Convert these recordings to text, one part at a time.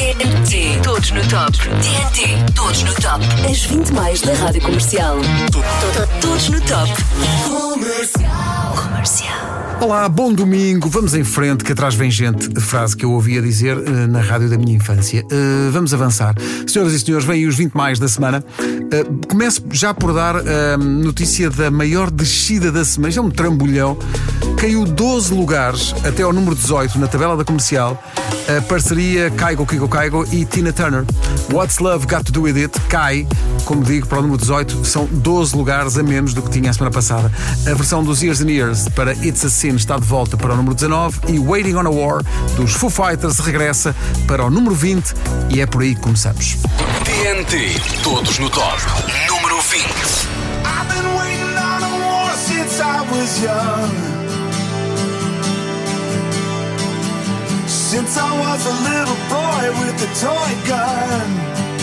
TNT, todos no top. TNT, todos no top. As 20 mais da Rádio Comercial. Todos no top. Comercial. Olá, bom domingo, vamos em frente, que atrás vem gente. Frase que eu ouvia dizer na rádio da minha infância. Vamos avançar. Senhoras e senhores, vêm aí os 20 mais da semana. Começo já por dar a notícia da maior descida da semana. Isto é um trambolhão. Caiu 12 lugares até ao número 18 na tabela da Comercial. A parceria Kygo e Tina Turner. What's Love Got to Do With It cai, como digo, para o número 18. São 12 lugares a menos do que tinha a semana passada. A versão dos Years and Years para It's a Sin está de volta para o número 19 e Waiting on a War dos Foo Fighters regressa para o número 20 e é por aí que começamos. TNT, todos no top. Número 20. I've been waiting on a war since I was young. Since I was a little boy with a toy gun.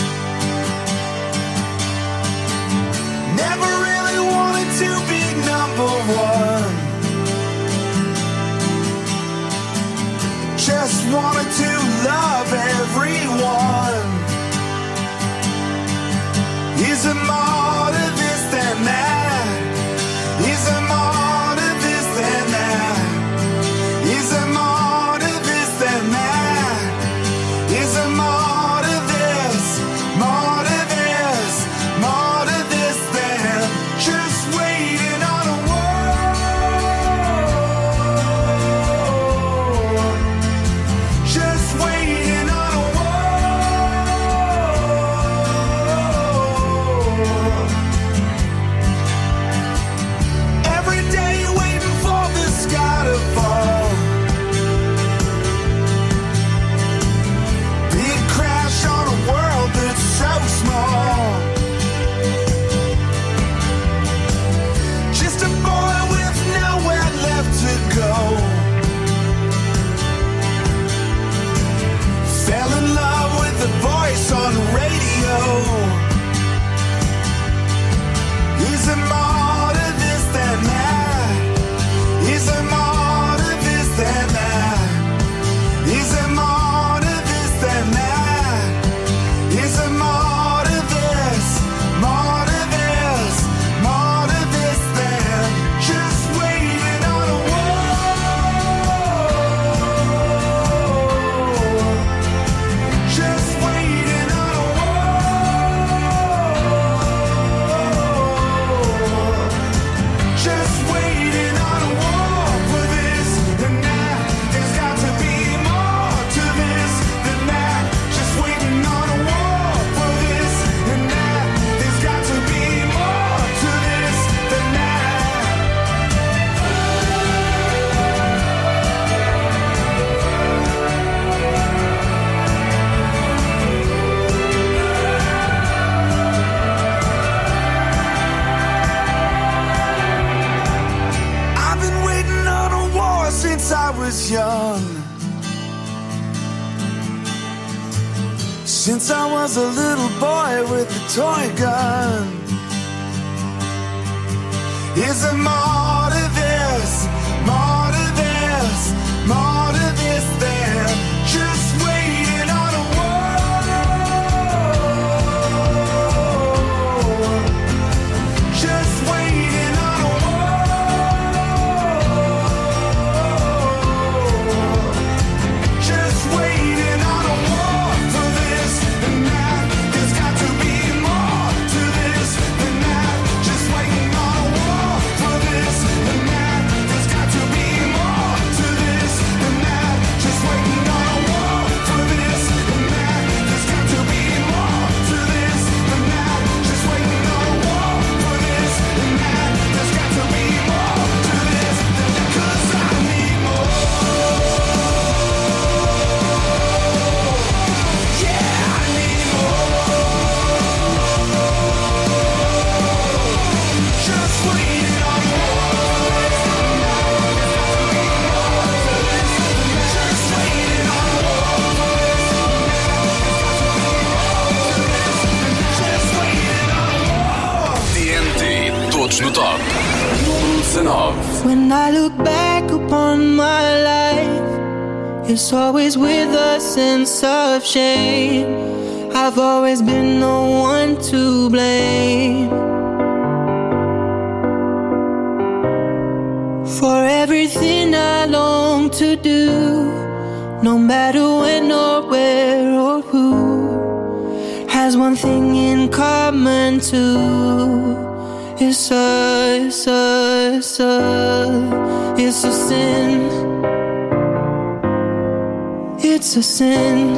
Never really wanted to be number one. Just wanted to love everyone. Is there more to this than that? Is there more to this than that? Is there more to this than that? Is there more to this? More to this? More to this than just waiting on a war? Just waiting on a war. Every day waiting for the sky to fall. Big crash on a world that's so small. Just a boy with nowhere left to go. Fell in love with the voice on the radio. Is there more to this than that? Is there more to this than that? Is there more to this than that? Is there more to this? More to this? More to this than just waiting on a war? Just waiting on a war. Just waiting on a war for this and that. There's got to be more to this than that. Just waiting on a war for this and that. There's got to be more to this than that. I've been waiting on a war since I was young. Since I was a little boy with a toy gun. Is there more to this? More to this? More to this than just waiting on a war? Just waiting on a war. Just waiting on a war for this and that. There's got to be more to this than that. Just waiting on a war for this and that. There's got to be more to this than that. Just waiting on a war for this and that. There's got to be more to this than that. Just waiting on a war for this and that. There's got to be more to this than that. 'Cause I need more. Yeah, I need more. Just waiting on a war. Just waiting on a war. Just waiting on a war. TNT, todos no top. Número 19. When I look back upon my life, It's always with a sense of shame. I've always been the one to blame for everything I long to do, no matter when or where or who, has one thing in common too. It's a sin. It's a sin.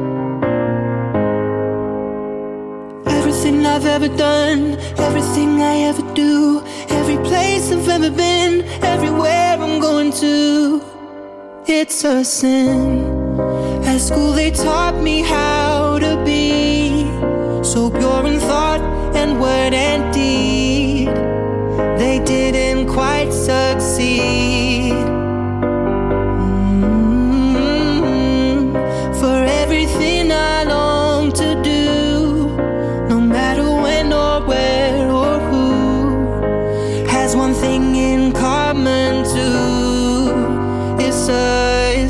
Everything I've ever done, everything I ever do, every place I've ever been, everywhere I'm going to, it's a sin. At school they taught me how to be so pure in thought and word and deed. They didn't quite succeed. For everything I long to do, no matter when or where or who, has one thing in common too. It's a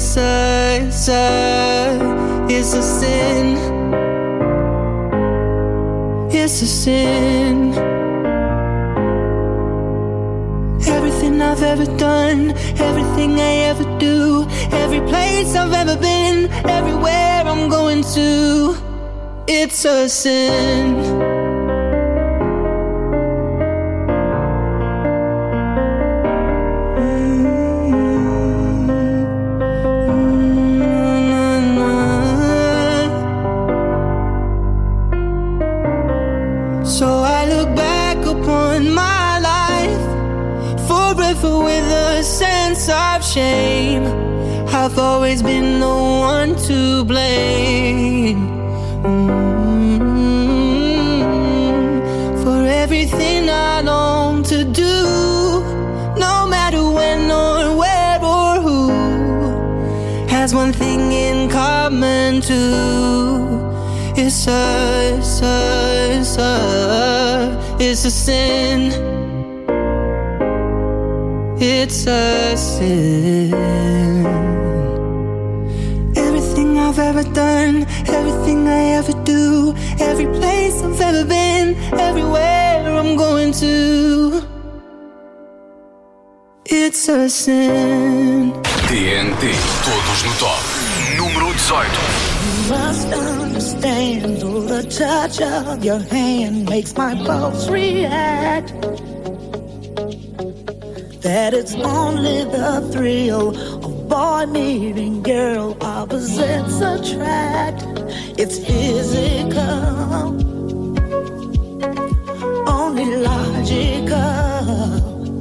sin. It's a sin. Everything I've ever done, everything I ever do, every place I've ever been, everywhere I'm going to, it's a sin. So I look back upon my life forever with a sense of shame. I've always been the one to blame for everything I long to do, no matter when or where or who, has one thing in common too. It's a sin. It's a sin. Everything I've ever done, everything I ever do, every place I've ever been, everywhere I'm going to, it's a sin. TNT, todos no top. Número 18. Must understand, though the touch of your hand makes my pulse react, that it's only the thrill of boy meeting girl, opposites attract. It's physical, only logical.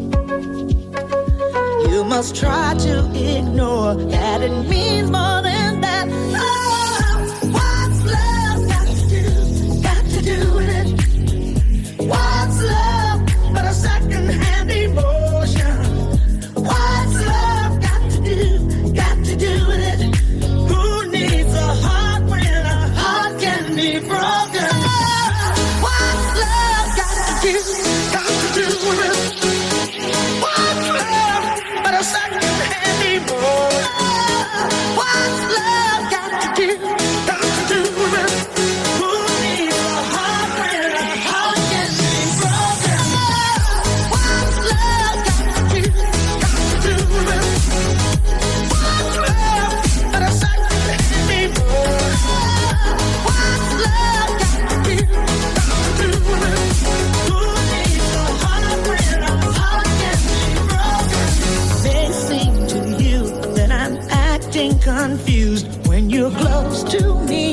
You must try to ignore that it means more than that. What's love got to do with it? What's love but a second-hand emotion? What's love got to do with it? Who needs a heart when a heart can be broken? What's love got to do with it? What's love but a second-hand emotion? What's love got to do with it? Who needs a heart when a heart can be broken? What's love got to do with it? What's love but a second-hand emotion? What's love got to do with it? Who needs a heart when a heart can be broken? May seem to you that I'm acting confused when you're close to me.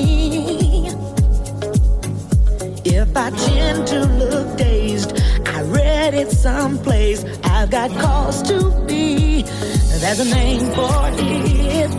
If I tend to look dazed, I read it someplace, I've got cause to be. There's a name for it.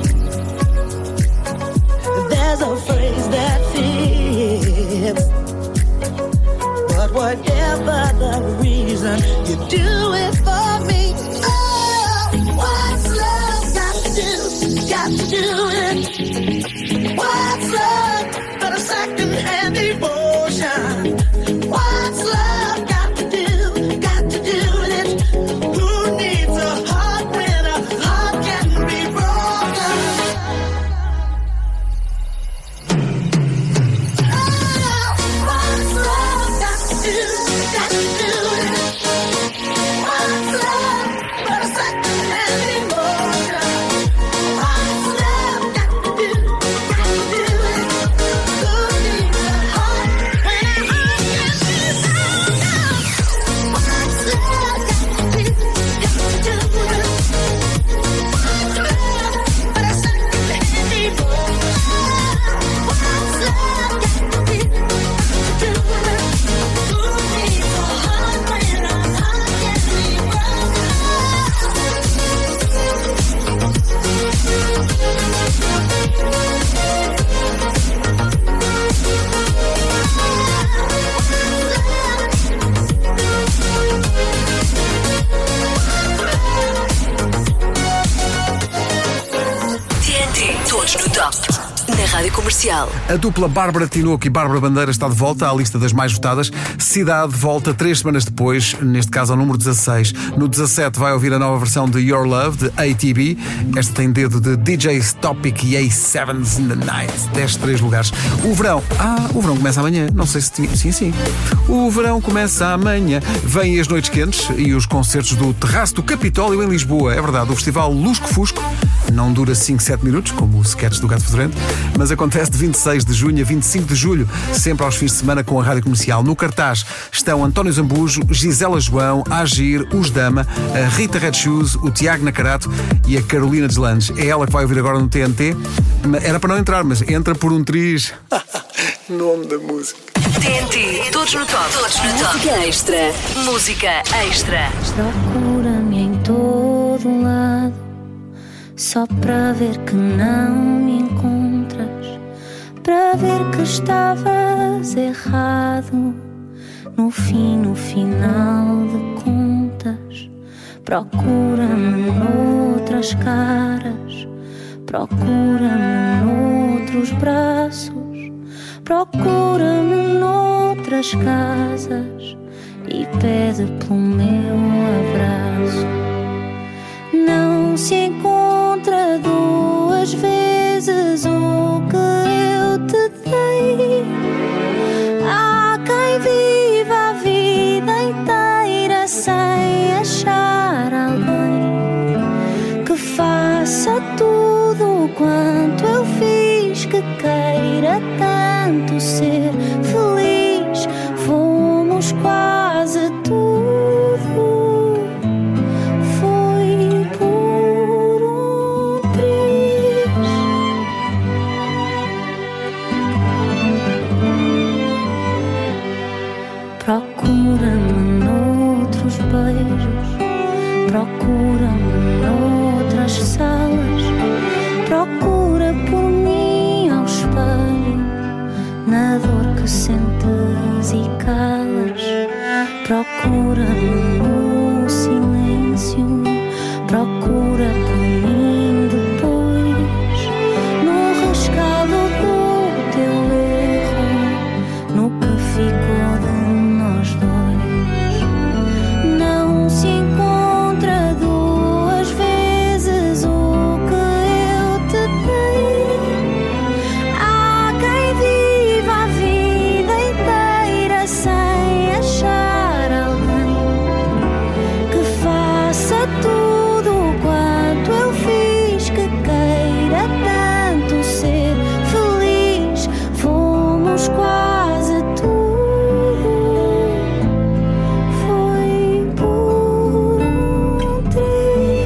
There's a phrase that fits. But whatever the reason, you do it for me. Oh, what's love got to do with it? What's love but a second-hand emotion? What's love got to do with it? Who needs a heart when a heart can be broken? Rádio Comercial. A dupla Bárbara Tinoco e Bárbara Bandeira está de volta à lista das mais votadas. Cidade volta 3 semanas depois, neste caso ao número 16. No 17 vai ouvir a nova versão de Your Love, de ATB. Esta tem dedo de DJ Topic e A7's in the Night. Desce 3 lugares. O verão começa amanhã. Não sei se tinha... Sim. O verão começa amanhã. Vêm as noites quentes e os concertos do Terraço do Capitólio em Lisboa. É verdade, o festival Lusco Fusco não dura 5-7 minutos, como o sketch do Gato Fedorento, mas acontece de 26 de junho a 25 de julho, sempre aos fins de semana com a Rádio Comercial. No cartaz estão António Zambujo, Gisela João, Agir, Os Dama, a Rita Red Shoes, o Tiago Nacarato e a Carolina Deslandes. É ela que vai ouvir agora no TNT. Era para não entrar, mas entra por um triz. Nome da música. TNT, todos no top. Todos no top. Música extra. Música extra. Procura-me em todo lado, só para ver que não me encontras, para ver que estavas errado. No final de contas, procura-me noutras caras, procura-me noutros braços, procura-me noutras casas e pede pelo meu abraço. Não se encontra 2 vezes o que eu te dei. Há quem viva a vida inteira sem achar alguém que faça tudo quanto eu fiz, que queira tanto ser feliz. Fomos quase tudo. Foi por um triz. Procura-me noutros beijos, procura-me noutras salas, procura por mim ao espelho, na dor que sentes e calas. Procura-me no silêncio, procura por mim depois, no rescaldo do teu erro, no que ficou de nós dois. Não se encontra 2 vezes o que eu te dei. Há quem viva a vida inteira sem achar alguém que faça tudo quanto eu fiz, que queira tanto ser feliz. Fomos quase tudo. Foi por um triz.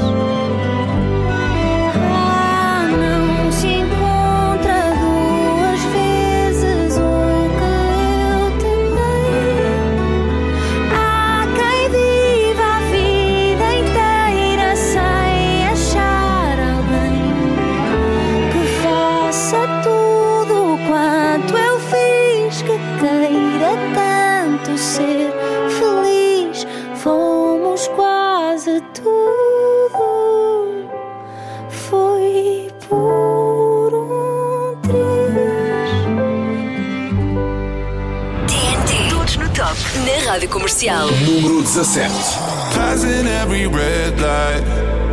Não se encontra 2 vezes o que eu te dei. Há quem viva a vida inteira sem achar alguém que faça tudo quanto eu fiz, que queira tanto ser feliz. Fomos quase tudo. Foi por um triz. TNT, todos no top. Na Rádio Comercial. Número 17. Passing every red light,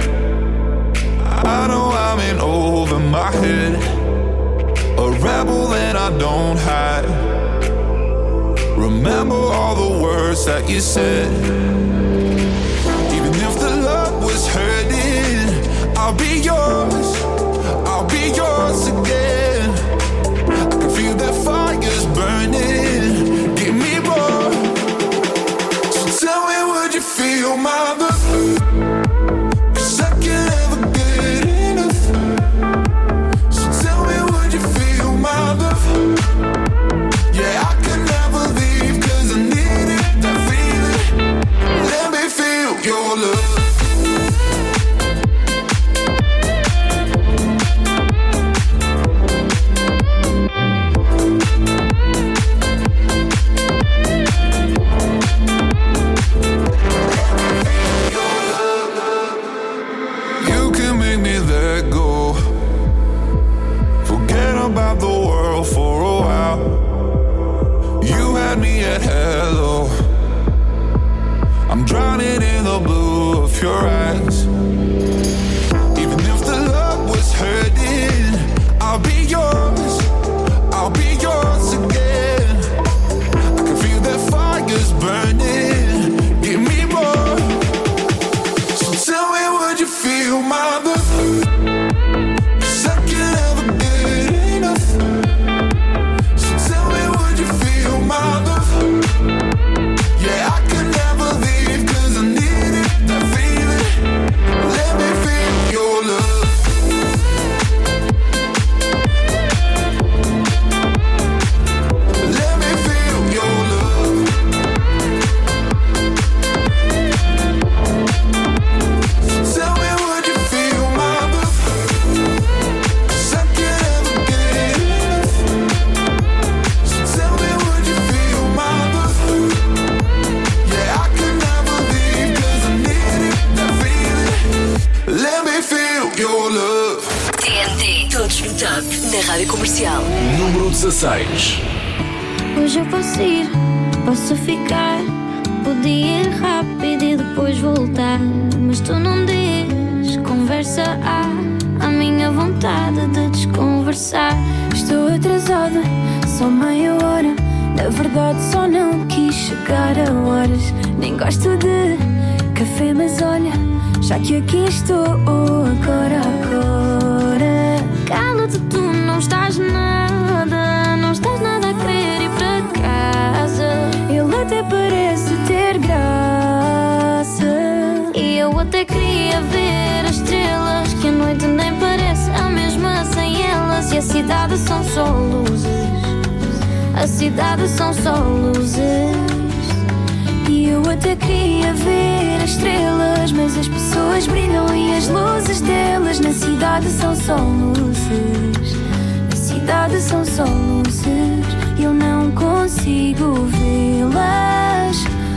I know I'm in over my head, a rebel and I don't hide. Remember all the words that you said. Even if the love was hurting, I'll be yours, I'll be yours again. I can feel the fire's burning, give me more. So tell me, would you feel my love? 'Cause I can never get enough. So tell me, would you feel my love? Yeah, I can never leave 'cause I need it, that feeling. Let me feel your love. You can make me let go, forget na Rádio Comercial. Número 16. Hoje eu posso ir, posso ficar. Podia ir rápido e depois voltar. Mas tu não dizes, conversa há. A minha vontade de desconversar. Estou atrasada, só meia hora. Na verdade só não quis chegar a horas. Nem gosto de café, mas olha, já que aqui estou agora. Cala-te, tu não estás nada. Não estás nada a querer ir para casa. Ele até parece ter graça. E eu até queria ver as estrelas, que a noite nem parece a mesma sem elas. E a cidade são só luzes. A cidade são só luzes. E eu até queria ver as estrelas, mas as pessoas brilham e as luzes delas na cidade são só luzes. Na cidade são só luzes. Eu não consigo vê-las,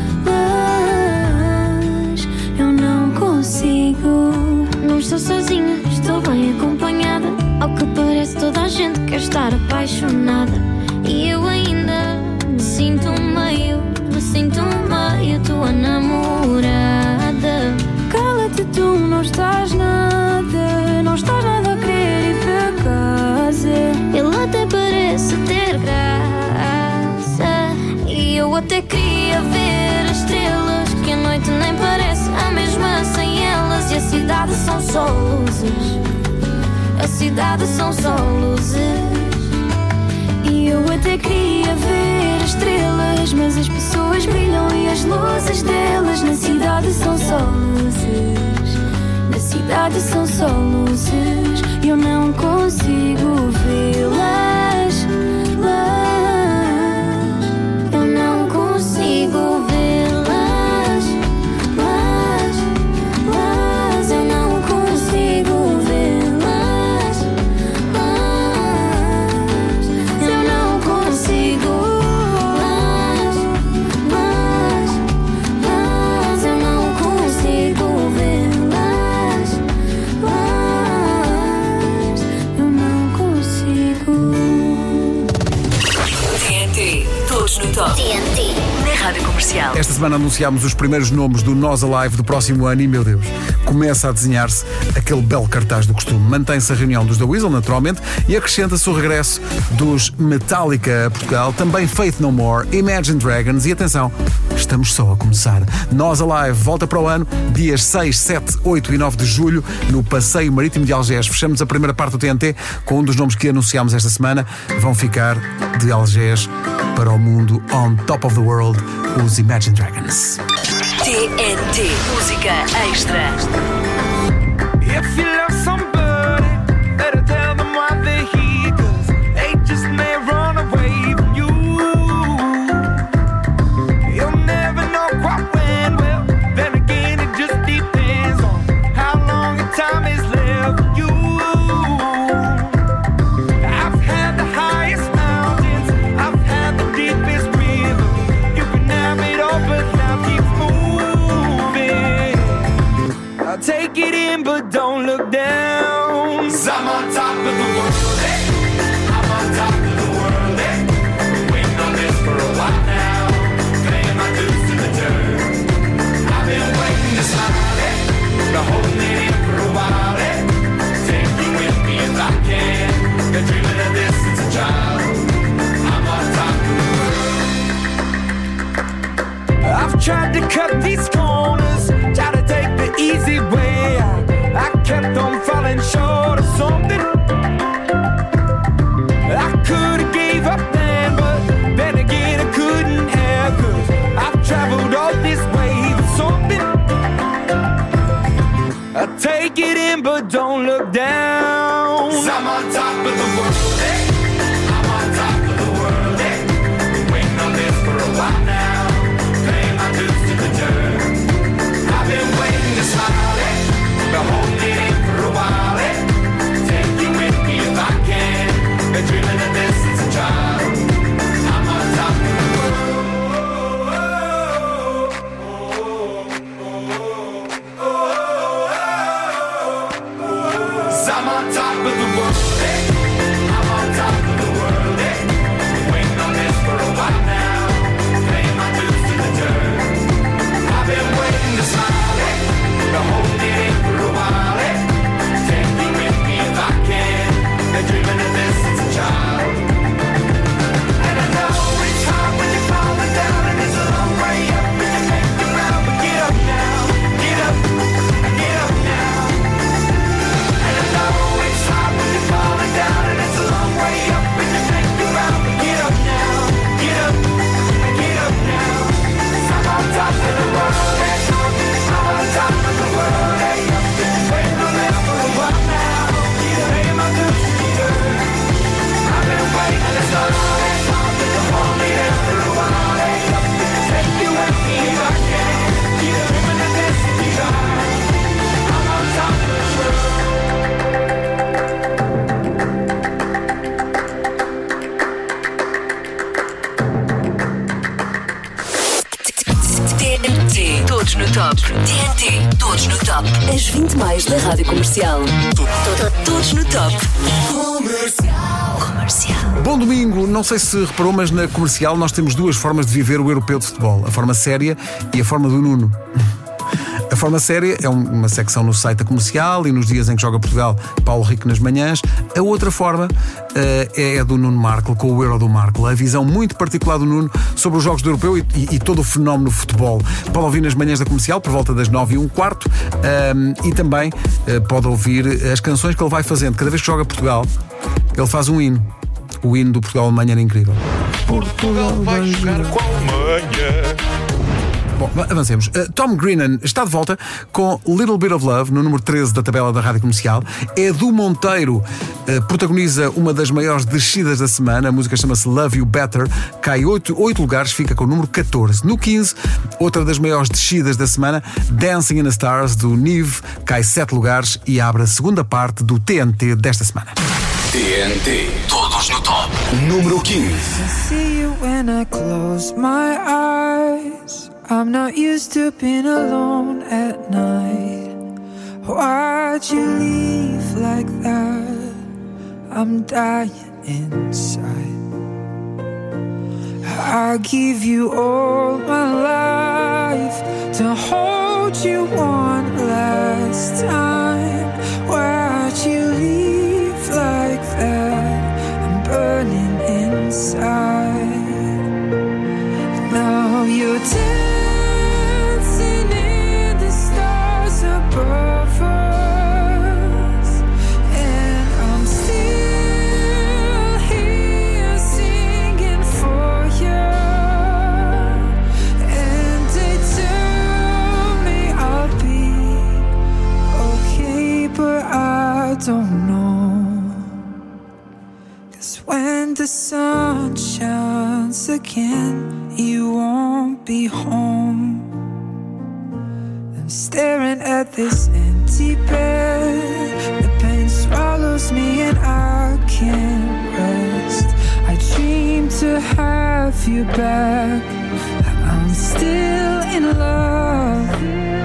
mas eu não consigo. Não estou sozinha, estou bem acompanhada. Ao que parece toda a gente quer estar apaixonada. E eu ainda me sinto meio tua namorada. Cala-te, tu não estás nada. Não estás nada a querer ir para casa. Ele até parece ter graça. E eu até queria ver as estrelas, que a noite nem parece a mesma sem elas. E a cidade são só luzes. A cidade são só luzes. E eu até queria ver as estrelas, mas as pessoas brilham e as luzes delas na cidade são só luzes. Na cidade são só luzes. Eu não consigo vê-las, eu não consigo vê-las, eu não consigo vê-las, eu não consigo, eu não consigo vê-las, eu não consigo. TNT, todos no top. TNT, na Rádio Comercial. Esta semana anunciámos os primeiros nomes do Nós Alive do próximo ano e, meu Deus, começa a desenhar-se aquele belo cartaz do costume. Mantém-se a reunião dos The Weasel, naturalmente, e acrescenta-se o regresso dos Metallica a Portugal, também Faith No More, Imagine Dragons e, atenção, estamos só a começar. Nós Alive volta para o ano, dias 6, 7, 8 e 9 de julho, no Passeio Marítimo de Algés. Fechamos a primeira parte do TNT com um dos nomes que anunciámos esta semana. Vão ficar de Algés para o mundo on top of the world, os Imagine Dragons. TNT, música extra. If you love somebody, better tell them why they're here, 'cause they just may run away from you. You'll never know quite when, well, then again it just depends on how long the time is left for you. I've had the highest mountains, I've had the deepest river. You can have it all, but now keep moving. I'll take it in, but don't look down. 'Cause I'm on top of the world, eh? I'm on top of the world, eh? Been waiting on this for a while now, paying my dues to the dirt. I've been waiting to smile, eh? Been holding it in for a while, eh? Take you with me if I can. Been dreaming of this since a child. I'm on top of the world. I've tried to cut these corners, try to take the easy way out. I kept top. TNT, todos no top. As 20 mais da Rádio Comercial. Todos no top. Comercial. Bom domingo, não sei se reparou, mas na Comercial nós temos duas formas de viver o europeu de futebol: a forma séria e a forma do Nuno. A forma séria é uma secção no site da Comercial e nos dias em que joga Portugal, Paulo Rico nas manhãs. A outra forma é a do Nuno Marco, com o Euro do Marco. A visão muito particular do Nuno sobre os jogos do europeu e todo o fenómeno futebol. Pode ouvir nas manhãs da Comercial por volta das 9h15 e também pode ouvir as canções que ele vai fazendo. Cada vez que joga Portugal, ele faz um hino. O hino do Portugal-Alemanha era incrível. Portugal vai jogar com a Alemanha. Bom, avancemos. Tom Grennan está de volta com Little Bit of Love, no número 13 da tabela da Rádio Comercial. Edu Monteiro protagoniza uma das maiores descidas da semana. A música chama-se Love You Better. Cai 8 lugares, fica com o número 14. No 15, outra das maiores descidas da semana, Dancing in the Stars, do Nive, cai 7 lugares e abre a segunda parte do TNT desta semana. TNT, todos no top. Número 15. See you when I close my eyes. I'm not used to being alone at night. Why'd you leave like that? I'm dying inside. I give you all my life to hold you one last time. Why'd you leave like that? I'm burning inside. Now you're dancing in the stars above us, and I'm still here singing for you. And they tell me I'll be okay, but I don't know. 'Cause when the sun shines again, you won't be home. I'm staring at this empty bed. The pain swallows me and I can't rest. I dream to have you back. I'm still in love.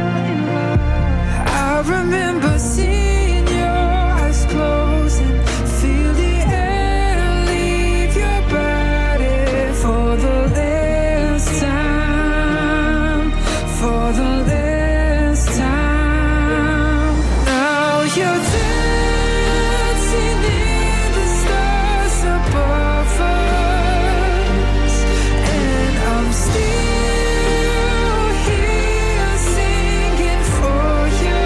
I remember seeing your eyes close and feel the air leave your body for the last time, for the last time. Now you're dancing in the stars above us, and I'm still here singing for you.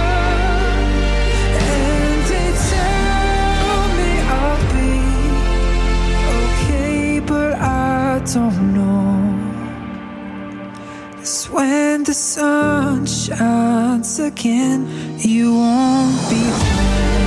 And they tell me I'll be okay, but I don't know. 'Cause when the sun shines again, you won't be home.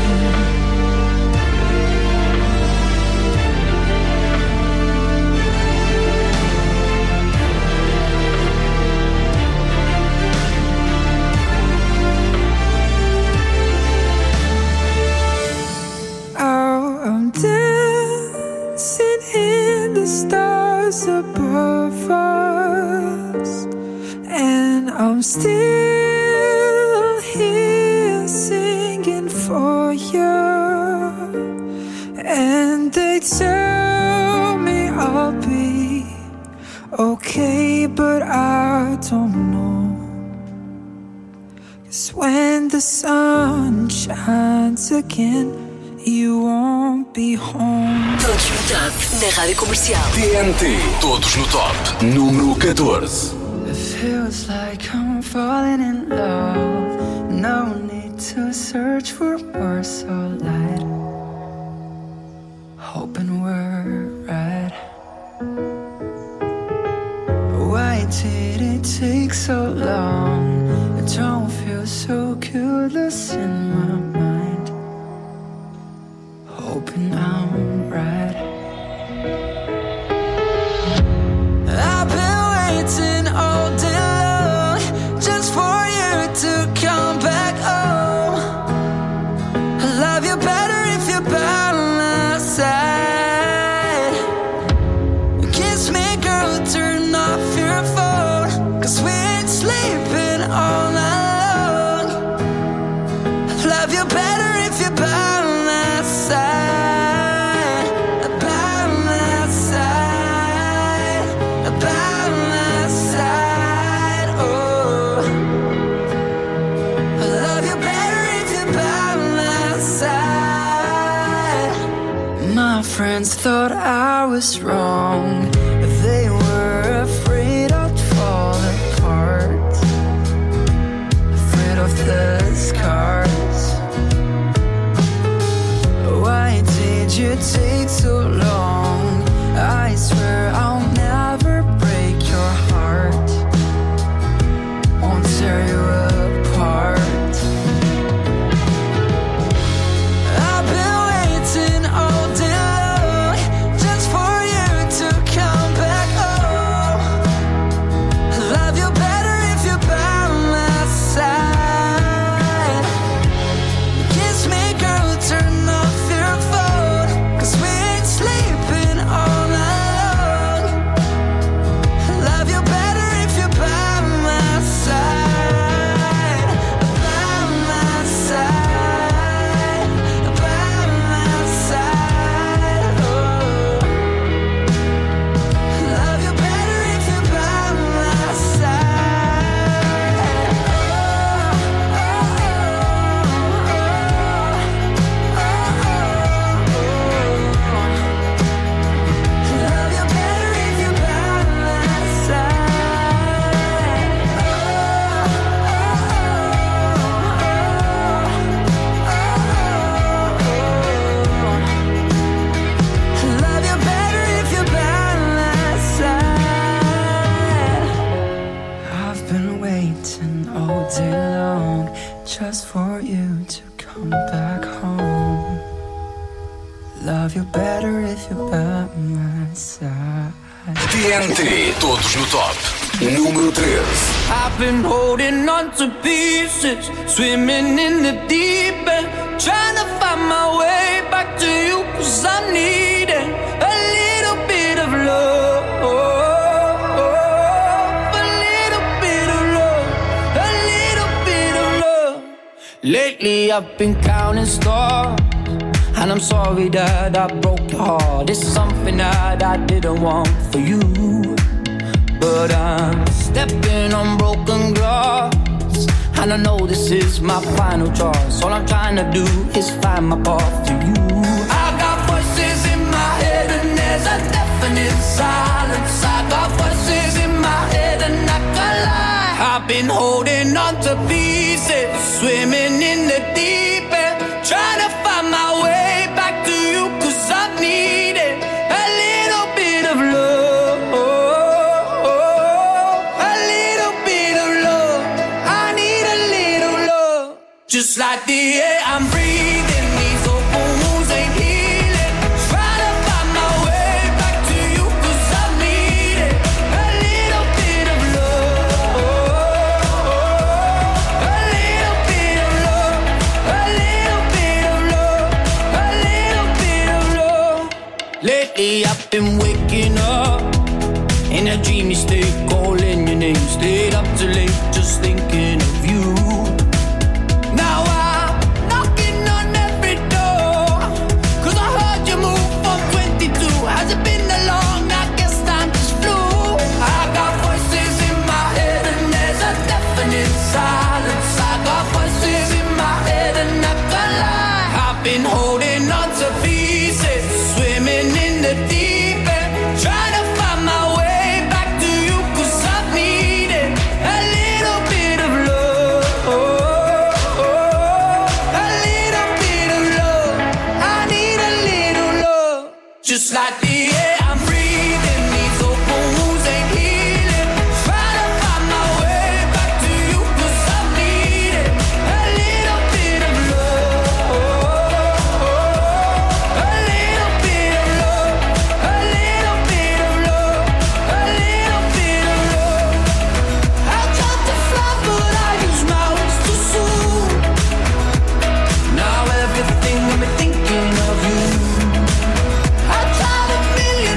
Oh, I'm dancing in the stars above us, and I'm still here singing for you. And they tell me I'll be okay, but I don't know. 'Cause when the sun shines again, you won't be home. Todos no top. Na Rádio Comercial. TNT, todos no top. Número 14. It feels like I'm falling in love. No need to search for words or light. Hoping we're right. Why did it take so long? I don't feel so clueless in my mind. Hoping I'm right. I've been waiting all day long just for you to come back home. I love you better if you're by my side. Kiss me, girl, turn off your phone, 'cause we ain't sleeping all friends thought I was wrong. They were afraid I'd fall apart, afraid of the scars. Why did you take so long? I swear I'll never break your heart, won't tear you apart. I've been waiting all day long just for you to come back home. Love you better if you're by my side. Kiss me, girl, turn off your phone, 'cause we ain't sleeping all night long. Love you better if you're by my side. By my side. By my side. Oh. Love you better if you're by my side. Love you better if you're by my side. Love you better if you're by my side. I've been waiting all day long just for you to come back home. Love you better if you're by my side. TNT, todos no top. Número 13. I've been holding on to pieces, swimming in the deep end, trying to find my way back to you, 'cause I'm needing a little bit of love, a little bit of love, a little bit of love. Lately I've been counting stars, and I'm sorry that I broke your heart. It's something that I didn't want for you, but I'm stepping on broken glass, and I know this is my final choice. All I'm trying to do is find my path to you. I got voices in my head and there's a definite silence. I got voices in my head and I can't lie. I've been holding on to pieces, swimming in the deep end, trying to find my way back to you, 'cause I'm needing a little bit of love, a little bit of love. I need a little love, just like the air I'm breathing. These open wounds ain't healing. Trying to find my way back to you, 'cause I'm needing a little bit of love, a little bit of love, a little bit of love, a little bit of love. Lately I've been waking up in a dreamy state, calling your name, stayed up too late just thinking of you. Now I'm knocking on every door, 'cause I heard you move from 22. Has it been that long? I guess time just flew. I got voices in my head and there's a definite silence. I got voices in my head and I can't lie. I've been holding on to pieces, swimming in the deep end, trying to find my way back to you, 'cause I'm needing a little bit of love, a little bit of love. I need a little love, just like the air I'm breathing. These open wounds ain't healing. Trying to find my way back to you, 'cause I'm needing a little bit of love, a little bit of love, a little bit of love, a little bit of love. I tried to fly but I used my wings too soon. Now everything I'm thinking of you. I tried a million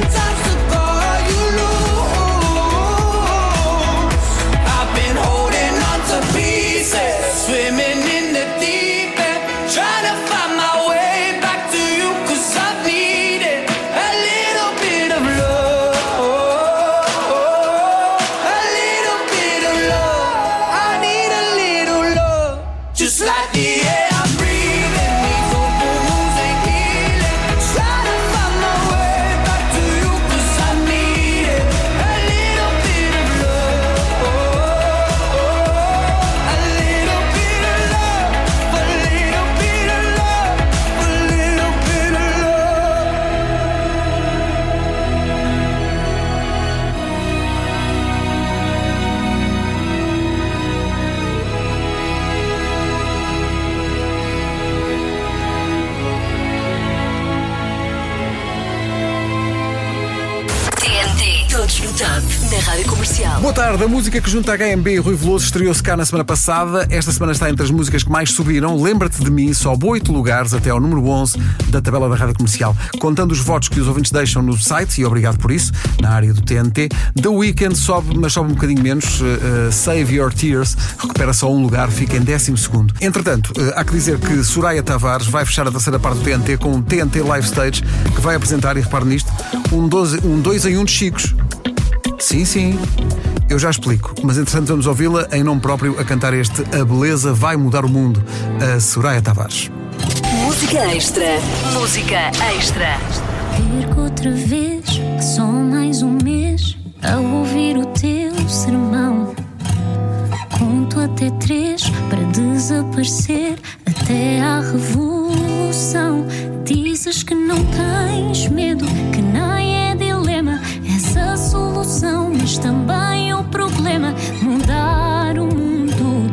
Top, na Rádio Comercial. Boa tarde, a música que junta a HMB e Rui Veloso estreou-se cá na semana passada. Esta semana está entre as músicas que mais subiram. Lembra-te de mim, sobe 8 lugares até ao número 11 da tabela da Rádio Comercial. Contando os votos que os ouvintes deixam no site, e obrigado por isso, na área do TNT. The Weeknd sobe, mas sobe um bocadinho menos. Save Your Tears recupera só um lugar, fica em 12º. Entretanto, há que dizer que Soraya Tavares vai fechar a terceira parte do TNT com um TNT Live Stage, que vai apresentar, e repare nisto, um 2 em 1 de Chicos. Sim, eu já explico, mas entretanto vamos ouvi-la em nome próprio a cantar este A Beleza Vai Mudar o Mundo, a Soraya Tavares. Música extra. Música extra. Perco outra vez, só mais um mês a ouvir o teu sermão. Conto até 3 para desaparecer até à revolução. Dizes que não tens medo, que nem é dilema, és a solução, mas também o problema. Mudar o mundo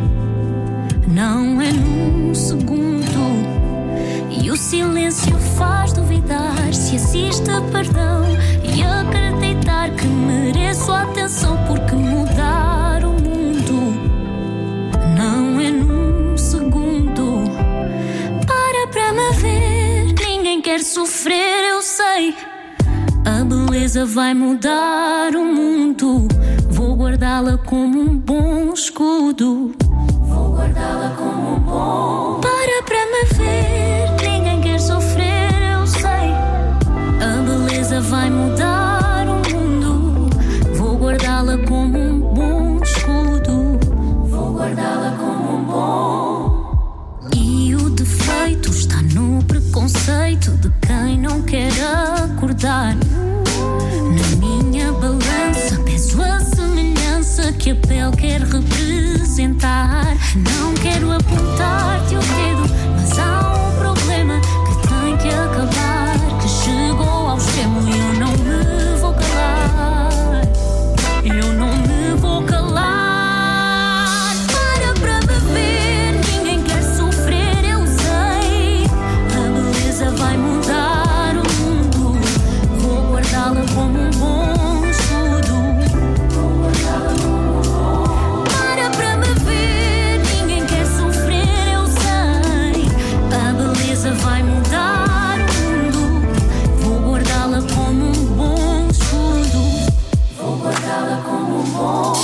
não é num segundo, e o silêncio faz duvidar se existe perdão e acreditar que mereço atenção, porque mudar o mundo não é num segundo. Para me ver, ninguém quer sofrer, eu sei. A beleza vai mudar o mundo, vou guardá-la como um bom escudo. Vou guardá-la como um bom. Para me ver, ninguém quer sofrer, eu sei. A beleza vai mudar o mundo, vou guardá-la como um bom escudo. Vou guardá-la como um bom. E o defeito está no preconceito de quem não quer acordar. Na minha balança peso a semelhança que a pele quer representar. Não quero apontar-te o dedo, mas há um problema que tem que acabar, que chegou ao extremo e eu não me vou calar. Eu não me vou calar. Para me ver, ninguém quer sofrer, eu sei. A beleza vai mudar o mundo, vou guardá-la como um bom escudo. Vou guardá-la como um bom. Para me ver, ninguém quer sofrer, eu sei. A beleza vai mudar o mundo, vou guardá-la como um bom escudo. Vou guardá-la como um bom.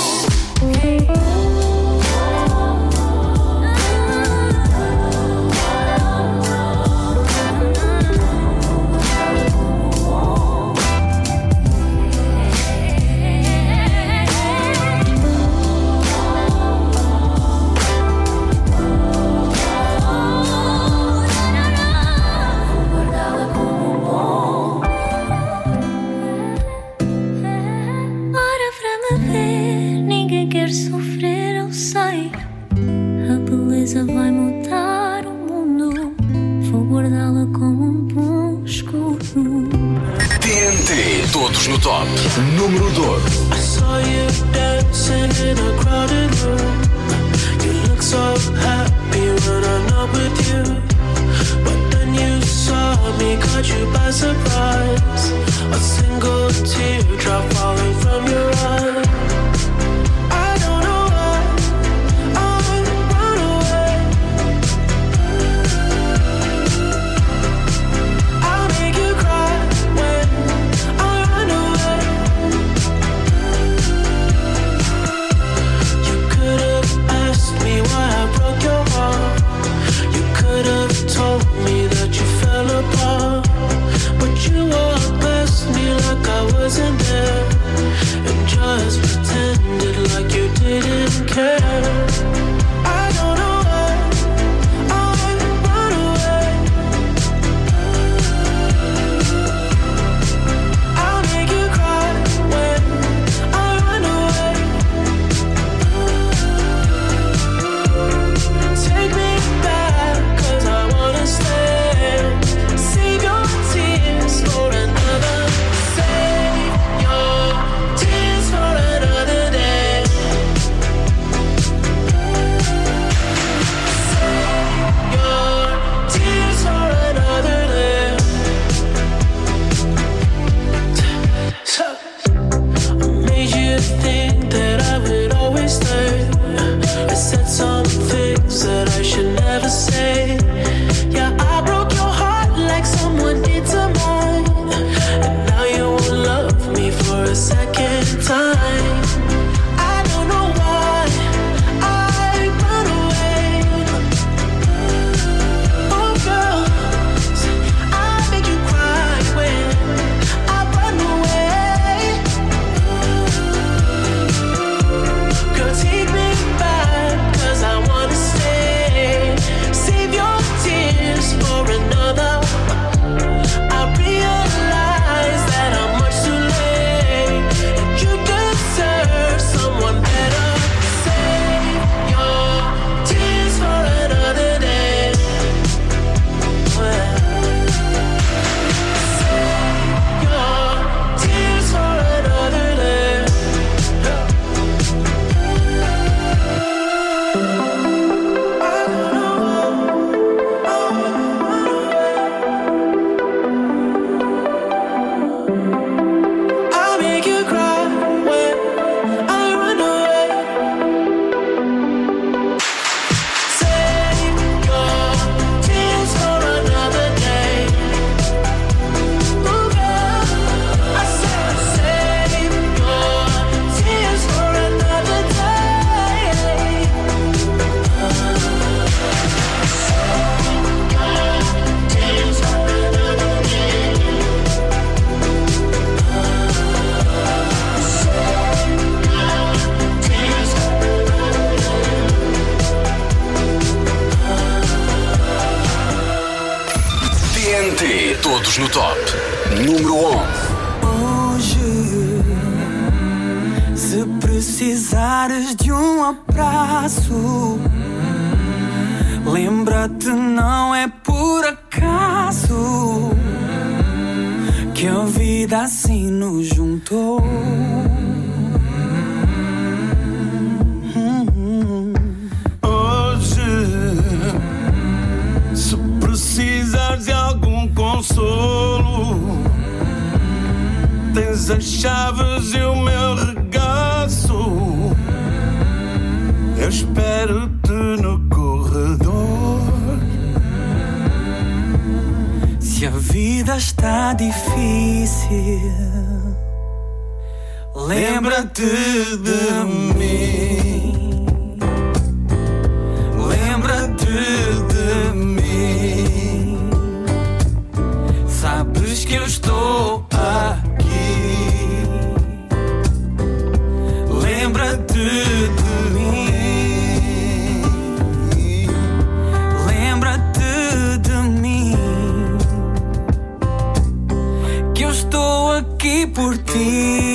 Para me ver, ninguém quer sofrer, eu sei. A beleza vai mudar o mundo, vou guardá-la como um bom escudo. TNT, todos no top. Número 12. I saw you dancing in a crowded room. You look so happy when I'm not with you. But then you saw me, caught you by surprise. A single teardrop falling from your eye. I don't know why I run away. I'll make you cry when I run away. You could have asked me why I broke your heart. You could have told me that you fell apart. But you always knew Todos no Top. Número 11. Hoje, se precisares de um abraço, lembra-te, não é por acaso que a vida assim nos juntou. Se precisares de algum consolo, tens as chaves e o meu regaço. Eu espero-te no corredor. Se a vida está difícil, lembra-te de mim. Lembra-te de mim. Sabes que eu estou aqui. Lembra-te de mim. Lembra-te de mim. Que eu estou aqui por ti.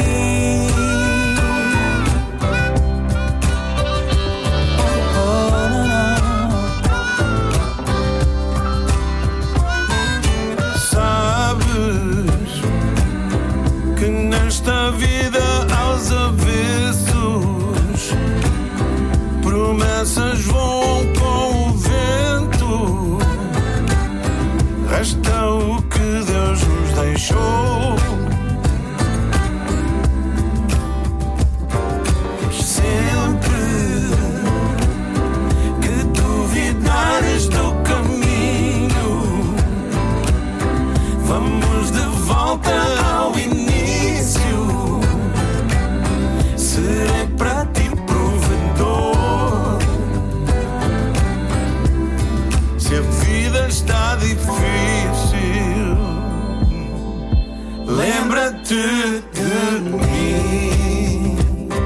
Nesta vida aos avessos, promessas voam com o vento. Resta o que Deus nos deixou. Sempre que duvidares do caminho, vamos de volta ao início. Serei para ti provedor. Se a vida está difícil, lembra-te de mim.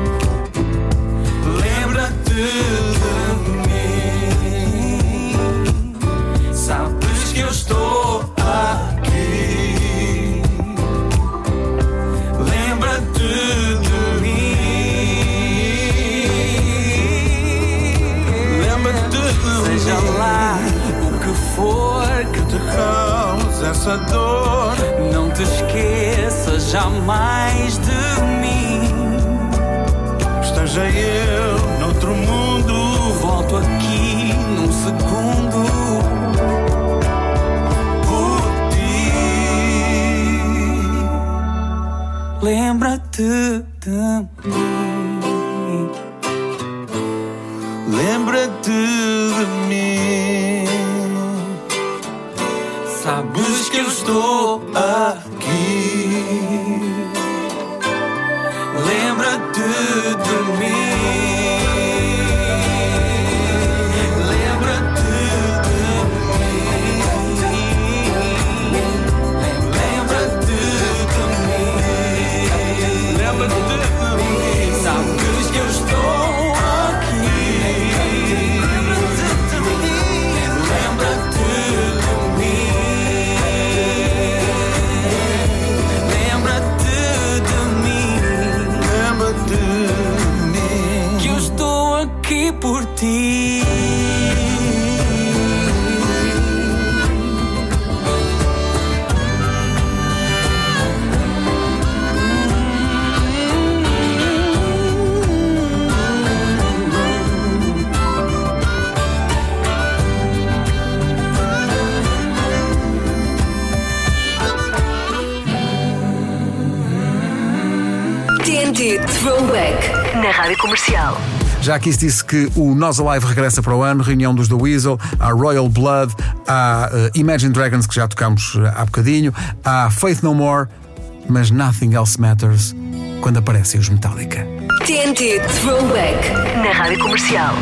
Lembra-te de mim. Sabes que eu estou aqui. Lembra-te de mim. Seja lá o que for que te cause essa dor, não te esqueças jamais de mim. Esteja eu noutro mundo, volto aqui num segundo por ti. Lembra-te de mim. Lembra-te de mim. Sabes que eu estou aqui. Lembra-te de mim. Lembra-te de mim. Lembra-te de mim. Lembra-te de mim. Sabes que eu estou por ti. TNT Throwback na Rádio Comercial. Já aqui se disse que o Nós Alive regressa para o ano, reunião dos The Weasel, há Royal Blood, há Imagine Dragons, que já tocámos há bocadinho, há Faith No More, mas Nothing Else Matters quando aparecem os Metallica. TNT Throwback na Rádio Comercial.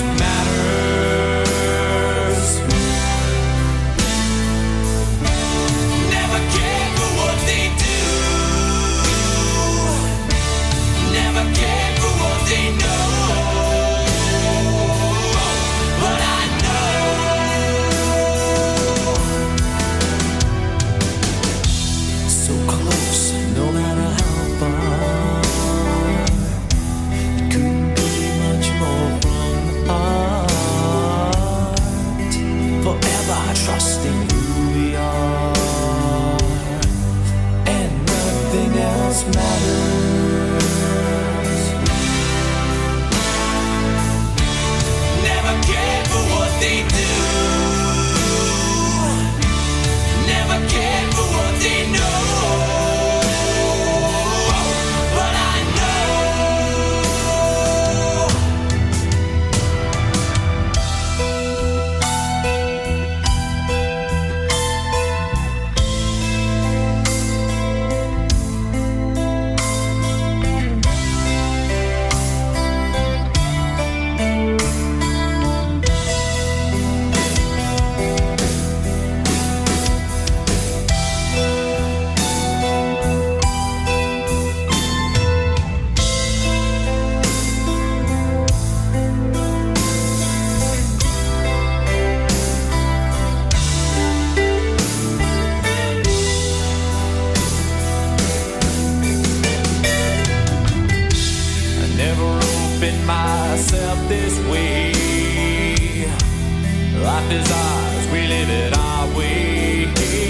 matters. Never care for what they do. Never care for what they know. But I know so close, no matter how far. It couldn't be much more from the heart. Forever trusting who we are, and nothing else matters. Never care for what they do. Never care for what they know. But I know I never opened myself this way. Life is ours, we live it our way.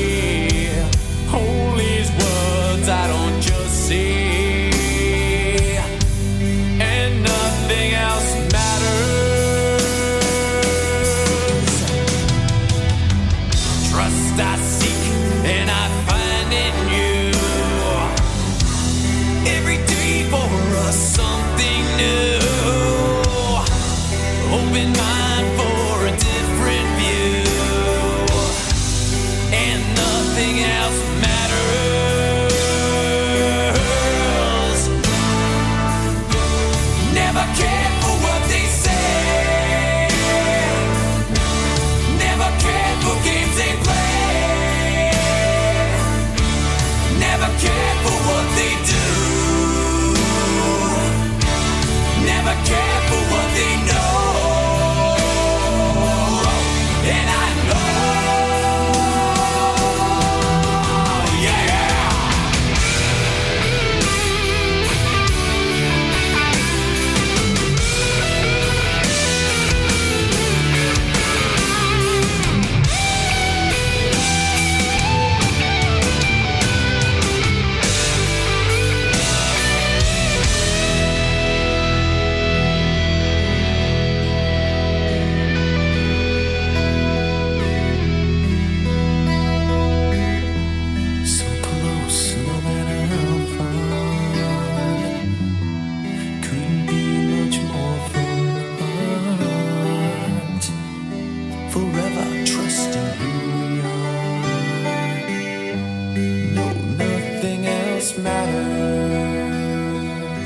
Hold these words I don't just say, and nothing else matters. Trust I seek and I find in you. Every day for us something new. Open mind for a different view, and nothing else matters. Never care for what they say. Never care for games they play. Never care for what they do. Never care for what they know. And I know, yeah, yeah. So close, no matter how far. Couldn't be much more from the heart. Forever trusting who we are. No, nothing else matters.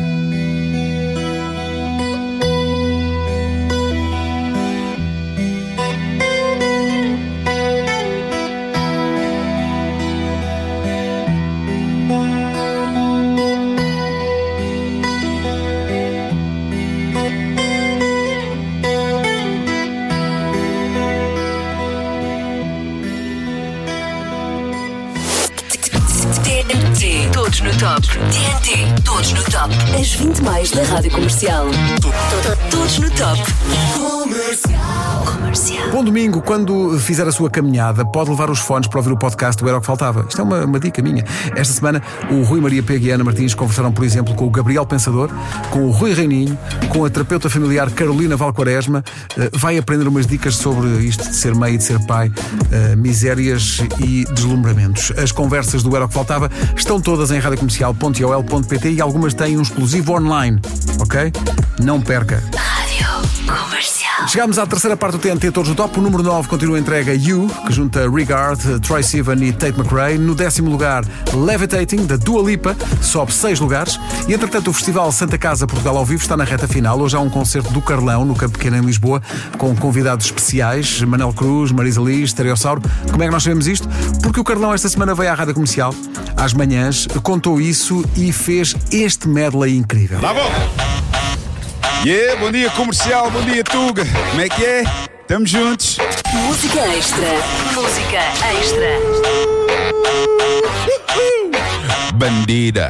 TNT, todos no top. TNT, todos no top. As 20 mais da Rádio Comercial. Todos no top. Comercial. Bom domingo, quando fizer a sua caminhada, pode levar os fones para ouvir o podcast do Era o que Faltava. Isto é uma dica minha. Esta semana, o Rui Maria Pega e a Ana Martins conversaram, por exemplo, com o Gabriel Pensador, com o Rui Reininho, com a terapeuta familiar Carolina Valquaresma. Vai aprender umas dicas sobre isto de ser mãe e de ser pai, misérias e deslumbramentos. As conversas do Era o que Faltava estão todas em radiocomercial.ol.pt e algumas têm um exclusivo online, ok? Não perca. Rádio Comercial. Chegámos à terceira parte do TNT Todos no Top. O número 9 continua a entrega You, que junta Regard, Troye Sivan e Tate McRae. No 10º lugar, Levitating, da Dua Lipa, sobe 6 lugares. E entretanto o Festival Santa Casa Portugal ao Vivo está na reta final. Hoje há um concerto do Carlão, no Campo Pequeno em Lisboa, com convidados especiais, Manel Cruz, Marisa Liz, Stereossauro. Como é que nós sabemos isto? Porque o Carlão esta semana veio à Rádio Comercial, às manhãs, contou isso e fez este medley incrível. Tá bom! Yeah, bom dia Comercial, bom dia Tuga. Como é que é? Estamos juntos. Música extra. Música extra. Bandida.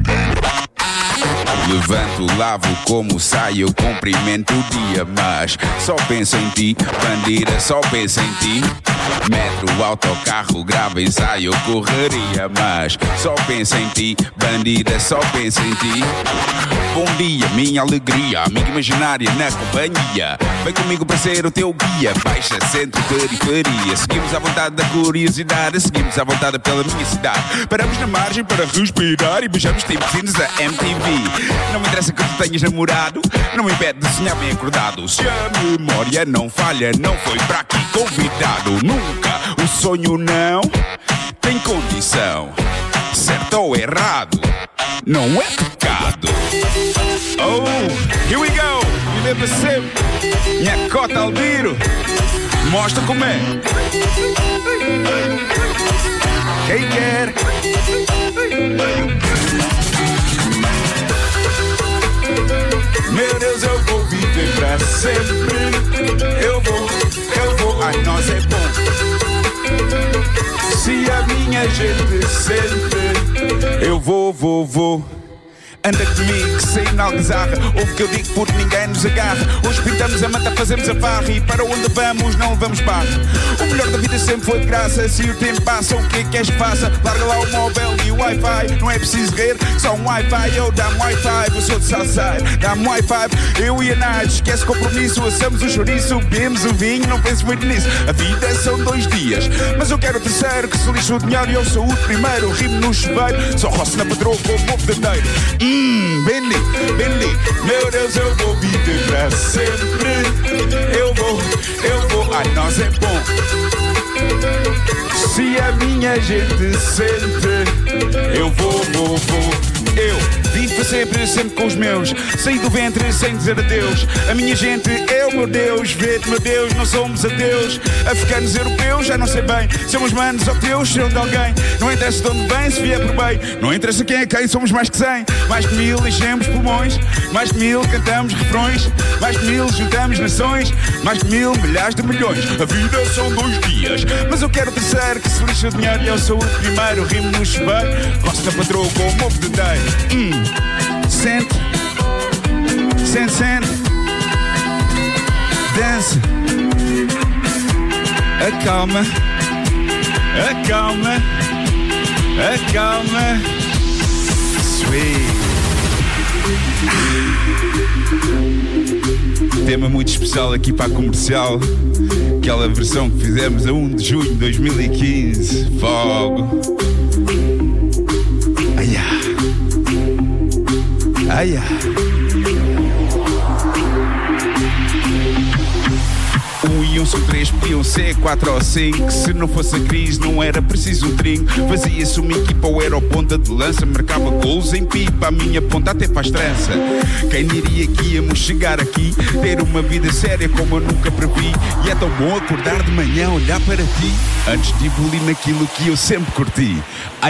Levanto, lavo, como saio, cumprimento o dia, mas só penso em ti, bandida, só penso em ti. Metro, autocarro, gravo, ensaio, correria, mas só penso em ti, bandida, só penso em ti. Bom dia, minha alegria, amiga imaginária na companhia. Vem comigo para ser o teu guia, baixa, centro, periferia. Seguimos à vontade da curiosidade, seguimos à vontade pela minha cidade. Paramos na margem para respirar e beijamos tipo vizinhos da MTV. Não me interessa que tu tenhas namorado, não me impede de sonhar bem acordado. Se a memória não falha, não foi para aqui convidado. Nunca, o sonho não tem condição. Certo ou errado, não é pecado. Oh, here we go, e lembra sempre, minha cota Albiro, mostra como é. Quem quer? Meu Deus, eu vou viver pra sempre. Eu vou, ai, nós é bom. Se a minha gente sente, eu vou. Anda comigo, sem algazarra. Ouve que eu digo porque ninguém nos agarra. Hoje pintamos a manta, fazemos a farra. E para onde vamos, não levamos barra. O melhor da vida sempre foi de graça. Se o tempo passa, o que é que queres que faça? Larga lá o móvel e o Wi-Fi. Não é preciso rir, só um Wi-Fi. Eu dá-me Wi-Fi, eu sou de Southside. Dá-me Wi-Fi, eu e a Nath. Esquece compromisso, assamos o chouriço, bebemos o vinho, não penses muito nisso. A vida são 2 dias, mas eu quero o terceiro. Que se lixa o dinheiro e eu sou o primeiro. Rimo no chuveiro, só roço na patroa com o povo verdadeiro. Bentley, meu Deus, eu vou viver pra sempre. Eu vou, ai, nós é bom. Se a minha gente sente, eu vou. Eu vivo para sempre com os meus. Saí do ventre sem dizer adeus. A minha gente é o meu Deus. Vê-te, meu Deus, não somos ateus. Africanos, europeus, já não sei bem. Somos manos ou teus, serão de alguém. Não interessa de onde vem, se vier por bem. Não interessa quem é quem, somos mais que 100. Mais de 1000 enchemos pulmões. Mais de 1000 cantamos refrões. Mais de 1000 juntamos nações. Mais de 1000 milhares de milhões. A vida são 2 dias, mas eu quero o terceiro. Que se lixa o dinheiro e eu sou o primeiro. Rimo no chuveiro, gosto da patroa com o movo de day. Sente, dança, acalma, sweet. Tema muito especial aqui para a Comercial. Aquela versão que fizemos a 1 de junho de 2015. Fogo. Ai. E 1 são 3, podiam ser 4 ou 5. Se não fosse a crise não era preciso um trinco. Fazia-se uma equipa ou era o ponta de lança. Marcava golos em pipa, a minha ponta até faz trança. Quem diria que íamos chegar aqui, ter uma vida séria como eu nunca previ. E é tão bom acordar de manhã, olhar para ti, antes de evoluir naquilo que eu sempre curti.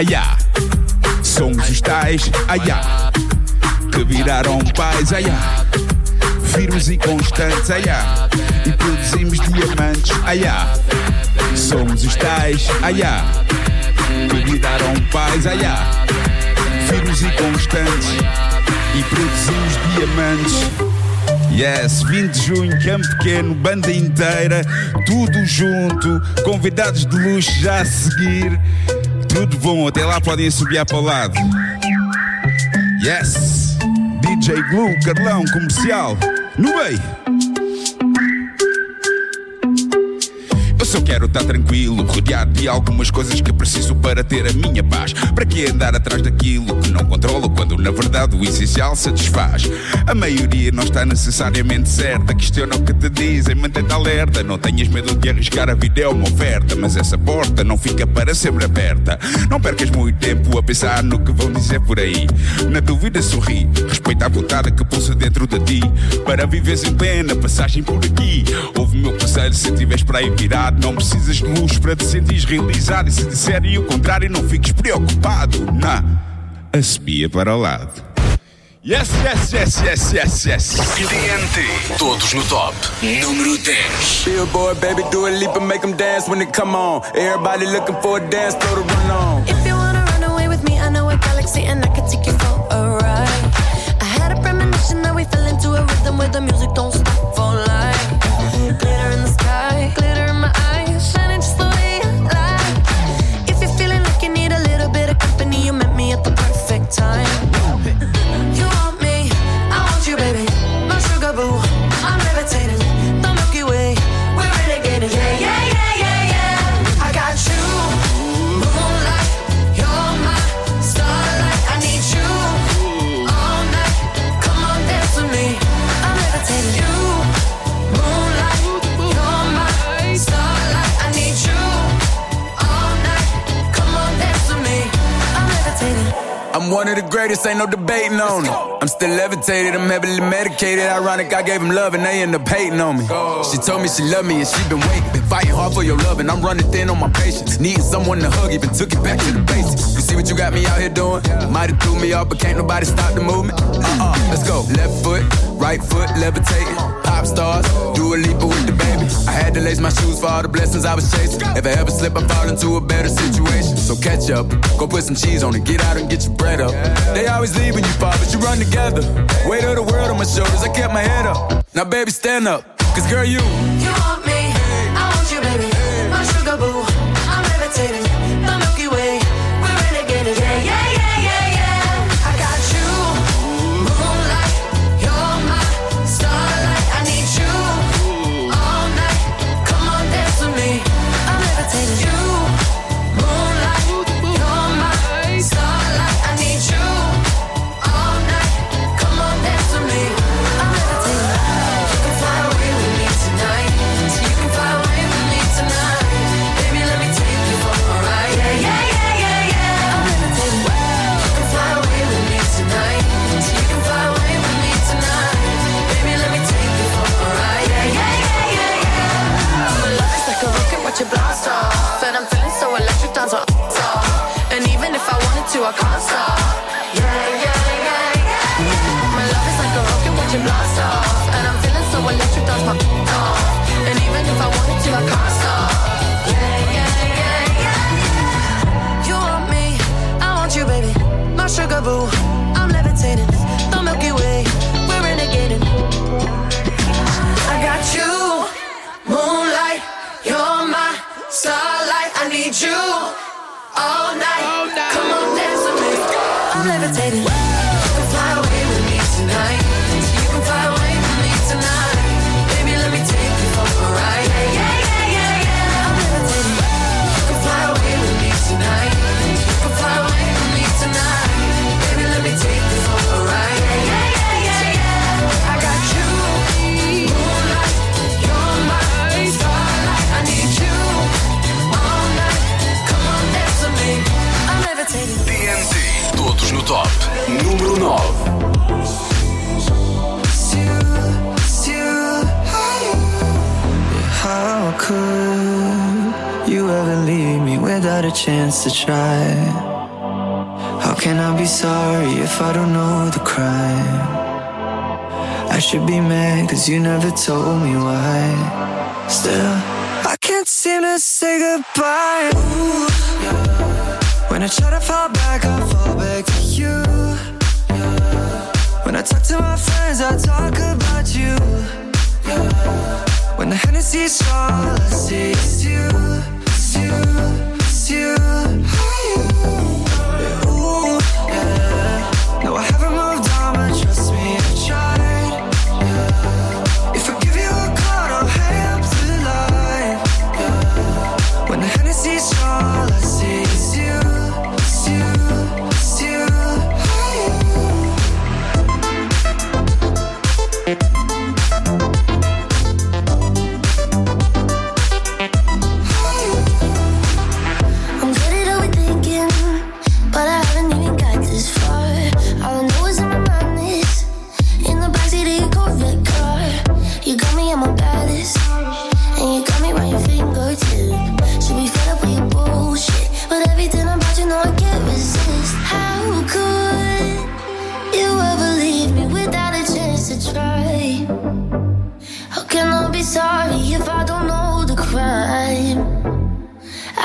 Somos os tais, que viraram pais, firmes e constantes, e produzimos diamantes, somos os tais, que viraram pais, firmes e constantes, e produzimos diamantes. Yes, 20 de junho, Campo Pequeno, banda inteira, tudo junto, convidados de luxo já a seguir. Tudo bom, até lá podem assobiar para o lado. Yes, DJ Glue, Carlão, Comercial, no meio. Eu só quero quero estar tranquilo, rodeado de algumas coisas que preciso para ter a minha paz. Para que andar atrás daquilo que não controlo, quando na verdade o essencial satisfaz? A maioria não está necessariamente certa, questiona o que te dizem, mantém-te alerta. Não tenhas medo de arriscar, a vida é uma oferta, mas essa porta não fica para sempre aberta. Não percas muito tempo a pensar no que vão dizer por aí. Na dúvida sorri, respeita a vontade que pulsa dentro de ti, para viveres em plena passagem por aqui. Ouve o meu conselho, se estiveres para aí virado, não precisas de luz para te sentires realizado. E se disserem o contrário, não fiques preocupado. Não, assobia para o lado. Yes, yes, yes, yes, yes, yes. TNT, todos no top. Número 10. Billboard, baby, do a leap and make them dance when they come on. Everybody looking for a dance floor to run on. If you wanna run away with me, I know a galaxy and I can take you for a ride. I had a premonition that we fell into a rhythm where the music don't stop for life. Glitter in the sky, glitter in my eyes, shining just the way I like. If you're feeling like you need a little bit of company, you met me at the perfect time. You want me, I want you, baby. My sugar boo, I'm levitating. The Milky Way, we're renegading. Yeah, yeah, yeah, yeah, yeah. I got you, moonlight. You're my starlight. I need you all night. Come on, dance with me. I'm levitating. You, moonlight. You're my starlight. I need you all night. Come on, dance with me. I'm levitating. I'm one of the greatest, ain't no debating on it. I'm still levitated, I'm heavily medicated. Ironic, I gave him love and they end up hating on me. She told me she loved me and she been waiting. Been fighting hard for your love and I'm running thin on my patience. Needing someone to hug, even took it back to the basics. You see what you got me out here doing? Might have threw me off, but can't nobody stop the movement. Let's go. Left foot, right foot, levitating. Pop stars, do a leap with the baby. I had to lace my shoes for all the blessings I was chasing. If I ever slip, I fall into a better situation. So catch up, go put some cheese on it, get out and get your bread up. They always leaving you far, but you run together. Weight of the world on my shoulders, I kept my head up. Now baby, stand up, cause girl, you want me, I want you, baby. My sugar boo, I'm levitating. The Milky Way, we're renegading. Yeah, yeah, yeah, yeah, yeah. I got you, moonlight. You're my starlight. I need you all night. Come on, dance with me. I'm levitating. You, moonlight. You're my starlight. I need you all night. Come on, dance with me. I'm levitating. You can fly away with me tonight. You can fly away with me tonight. Baby, let me take you for a ride. Yeah, yeah, yeah, yeah, yeah. I'm levitating. You can fly away with me tonight. You can fly away with me tonight. Baby, let me take you for a ride. Yeah, yeah, yeah, yeah, yeah. My love is like a rocket, watch it blast off. And I'm feeling so electric, dance my ass off. And even if I wanted to, I can't stop. Yeah, yeah, yeah, yeah. My love is like a rocket, watch it blast off. And I'm feeling so electric, dance my ass off. And even if I wanted to, I can't stop. Yeah, yeah, yeah, yeah. You want me, I want you, baby. My sugar boo, I'm levitating. The Milky Way, we're renegading. I got you, moonlight. You're my starlight. I need you all night. Come on, dance with me. I'm levitating. You can fly away with me tonight. You can fly away with me tonight. Baby, let me take you for a ride. Yeah, yeah, yeah, yeah, yeah. I'm levitating. You can fly away with me tonight. You can fly away with me tonight. Baby, let me take you for a ride. Yeah, yeah, yeah, yeah, yeah. I got you, moonlight. You're my starlight. I need you all night. Come on, dance with me. I'm levitating. TNT, todos no top. Número 9. How could you ever leave me without a chance to try? How can I be sorry if I don't know the crime? I should be mad cause you never told me why. Still, I can't seem to say goodbye. Ooh, yeah. When I try to fall back, I fall back to you. Yeah. When I talk to my friends, I talk about you. Yeah. When the Hennessy's all I see is you, it's you, it's you, yeah. Ooh, yeah. No, I haven't moved on, but trust me, I've tried, yeah. If I give you a call, I'll hang up the line, yeah.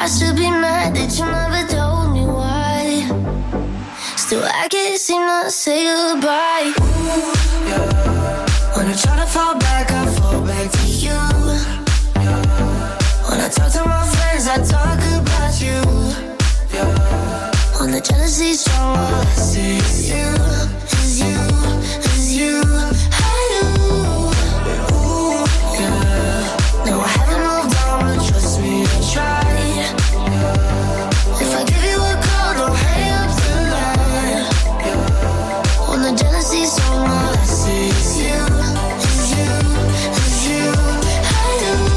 I should be mad that you never told me why. Still, I can't seem to say goodbye. Ooh, yeah. When I try to fall back, I fall back to you. Yeah. When I talk to my friends, I talk about you. Yeah. When the jealousy's strong, all I see is you, is you, is you. I do. Ooh, yeah. No, I haven't moved on, but trust me, I tried. Yeah. If I give you a call, don't hang up tonight. Yeah. When the jealousy's strong, all I see is you, is you, is you. I do.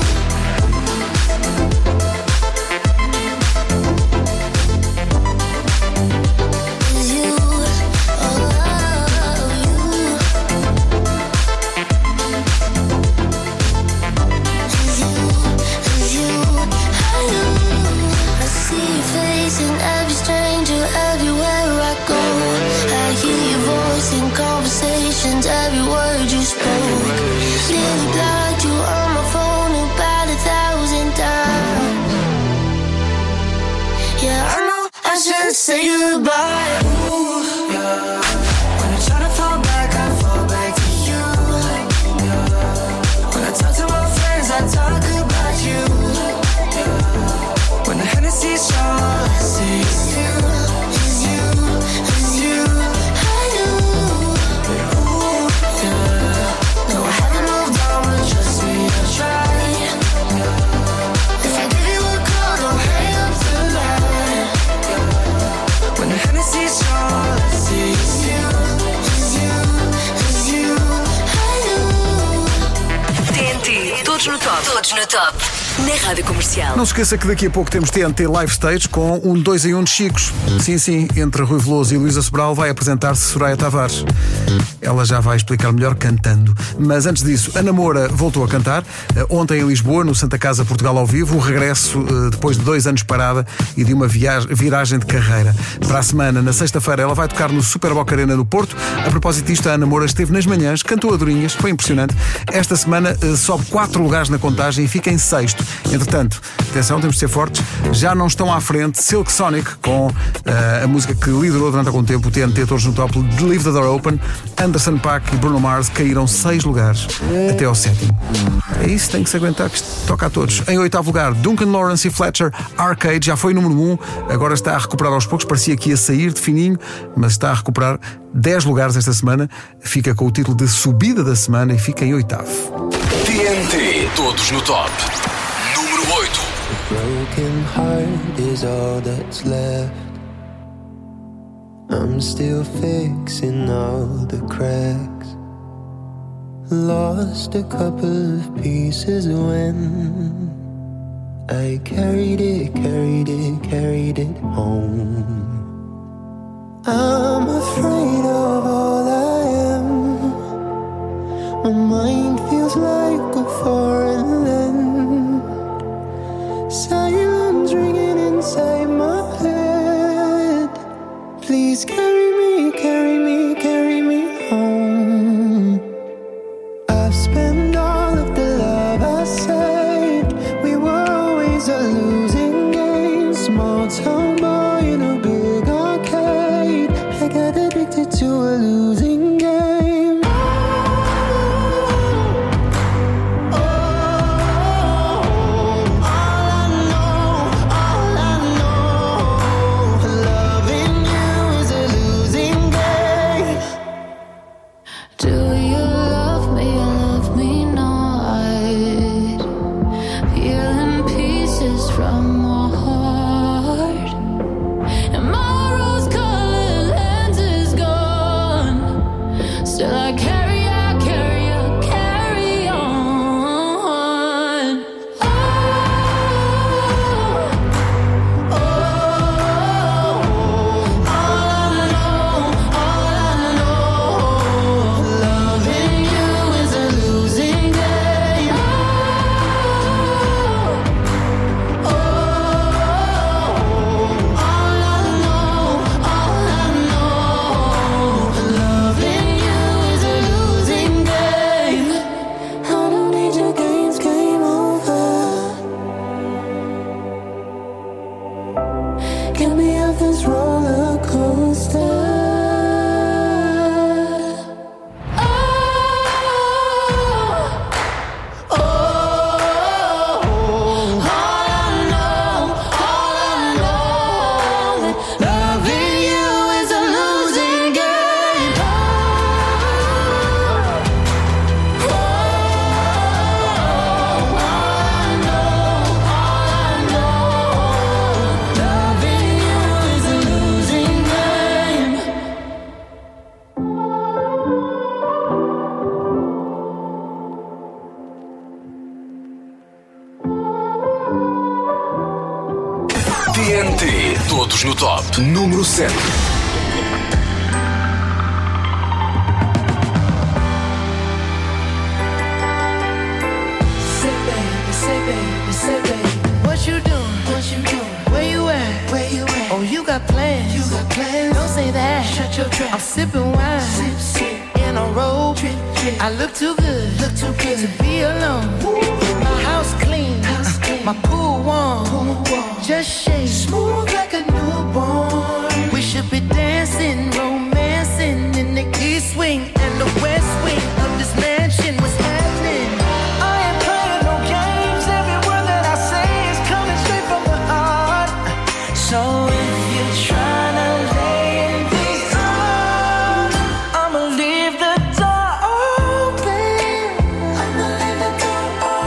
Conversations, every word you spoke. Nearly blocked you on my phone about 1,000 times. Yeah, I know I should say goodbye. Ooh, yeah. When I try to fall back, I fall back to you. Yeah. When I talk to my friends, I talk about you. Yeah. When the Hennessy's strong, all I see is you, is you, is you. Todos no top. Todos no top. Na Rádio Comercial. Não se esqueça que daqui a pouco temos TNT Live Stage com um 2 em 1 de Chicos. Sim, sim, entre Rui Veloso e Luísa Sobral vai apresentar-se Soraya Tavares. Ela já vai explicar melhor cantando. Mas antes disso, Ana Moura voltou a cantar. Ontem em Lisboa, no Santa Casa Portugal ao vivo. O regresso depois de 2 anos parada e de uma viragem de carreira. Para a semana, na sexta-feira, ela vai tocar no Super Boca Arena no Porto. A propósito disto, a Ana Moura esteve nas manhãs, cantou a Dorinhas, foi impressionante. Esta semana sobe 4 lugares na contagem e fica em 6º. Entretanto, atenção, temos de ser fortes. Já não estão à frente Silk Sonic com a música que liderou durante algum tempo o TNT Todos no Top, Leave the Door Open. Anderson .Paak e Bruno Mars caíram 6 lugares até ao 7º. É isso, tem que se aguentar, que isto toca a todos. Em 8º lugar, Duncan Lawrence e Fletcher, Arcade, já foi número 1, agora está a recuperar aos poucos, parecia que ia sair de fininho, mas está a recuperar 10 lugares esta semana, fica com o título de subida da semana e fica em 8º. TNT Todos no Top. Número 8. A broken heart is all that's left. I'm still fixing all the cracks. Lost a couple of pieces when I carried it home. I'm afraid of all I am. My mind feels like a foreign land. Silence ringing inside my head. Please carry me, carry me, carry me home. I've spent all of the love I saved. We were always a losing game. Small town boy in a big arcade. I got addicted to a losing game. Oh, Todos no top. Número 7. Say baby, what you doing? Where you at? Oh, you got plans. Don't say that. Shut your trap. I'm sipping wine. Sip. In a robe. I look too good to be alone. My house clean. My pool warm. Just shake. Smooth like a newborn. We should be dancing, romancing in the east wing and the west wing of this mansion. What's happening? I ain't playing no games. Every word that I say is coming straight from the heart. So if you're trying to lay in these arms, I'ma leave the door open. I'ma leave the door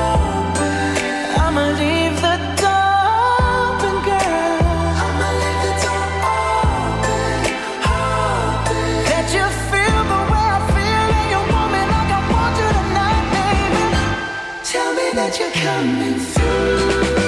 open, girl. I'ma leave the door open. That you feel the way I feel and you want me like I want you tonight, baby. Tell me that you're coming through.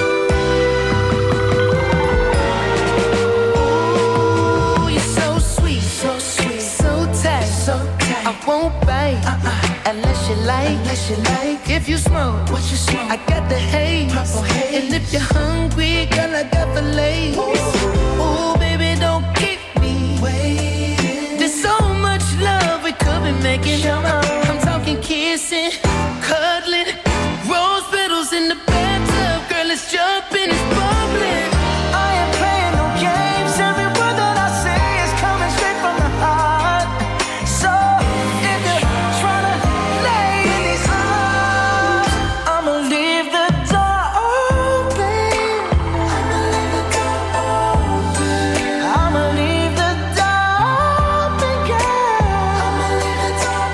Ooh, you're so sweet, so tight. I won't bite unless you like. If you smoke, what you smoke? I got the haze. And if you're hungry, girl, I got the lace. Ooh, baby, don't keep me waiting. There's so much love we could be making. I'm talking kissing, cuddling, rose petals in the bathtub. Girl, it's jumping, it's bubbling. I ain't playing no games. Every word that I say is coming straight from the heart. So if you're trying to lay in these arms, I'ma leave the door open. I'ma leave the door open. I'ma leave the door open, girl. I'ma leave the door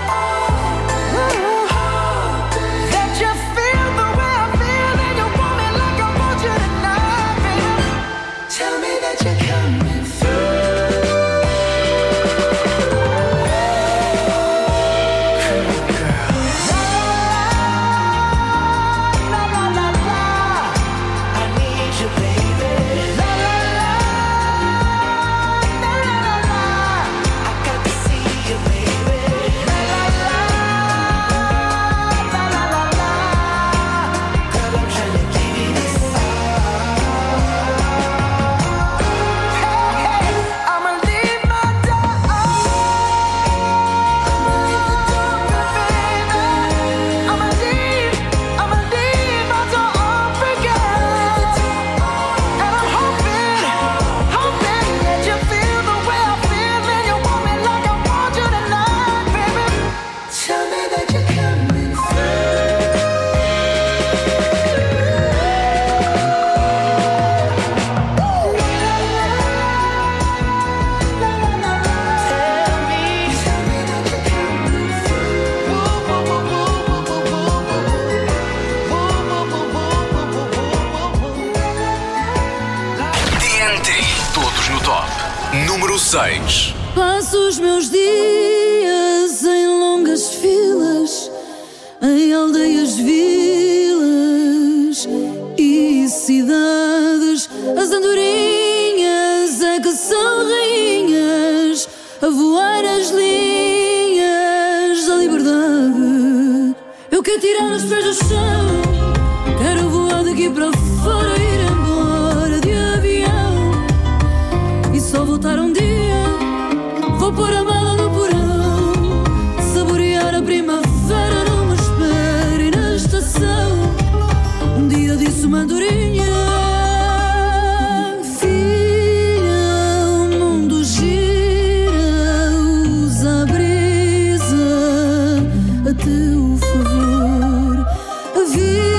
open. That you feel the way I feel and you want me like I want you tonight, baby. Tell me that you're coming through. I need you, baby. I got to see you, baby. Girl, I'm trying to give you this. Hey, I'ma leave my door open. I'ma leave my door open, girl. And I'm hoping that you feel the way I feel and you want me like I want you tonight, baby. Tell me that you're coming TNT. Todos no top. Número 6. Passo os meus dias em longas filas, em aldeias, vilas e cidades. As andorinhas é que são rainhas, a voar as linhas da liberdade. Eu quero tirar os pés do chão, quero voar daqui para fora, ir embora de avião e só voltar um dia. Vou pôr a mala no porão, saborear a primavera numa espera e na estação. Um dia disse uma andorinha: filha, o mundo gira, usa a brisa a teu favor. A vida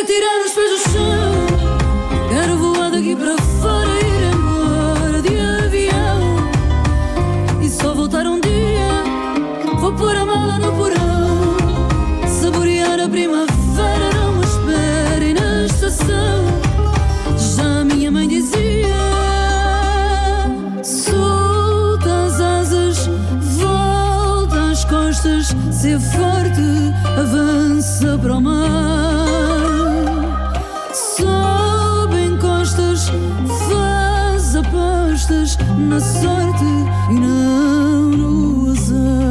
Quero tirar os pés do chão, quero voar daqui para fora, ir embora de avião e só voltar um dia. Vou pôr a mala no porão, saborear a primavera, não me esperem na estação. Já a minha mãe dizia: solta as asas, volta às costas, ser forte, avança para o mar. Sobe em costas, faz apostas na sorte e não no azar.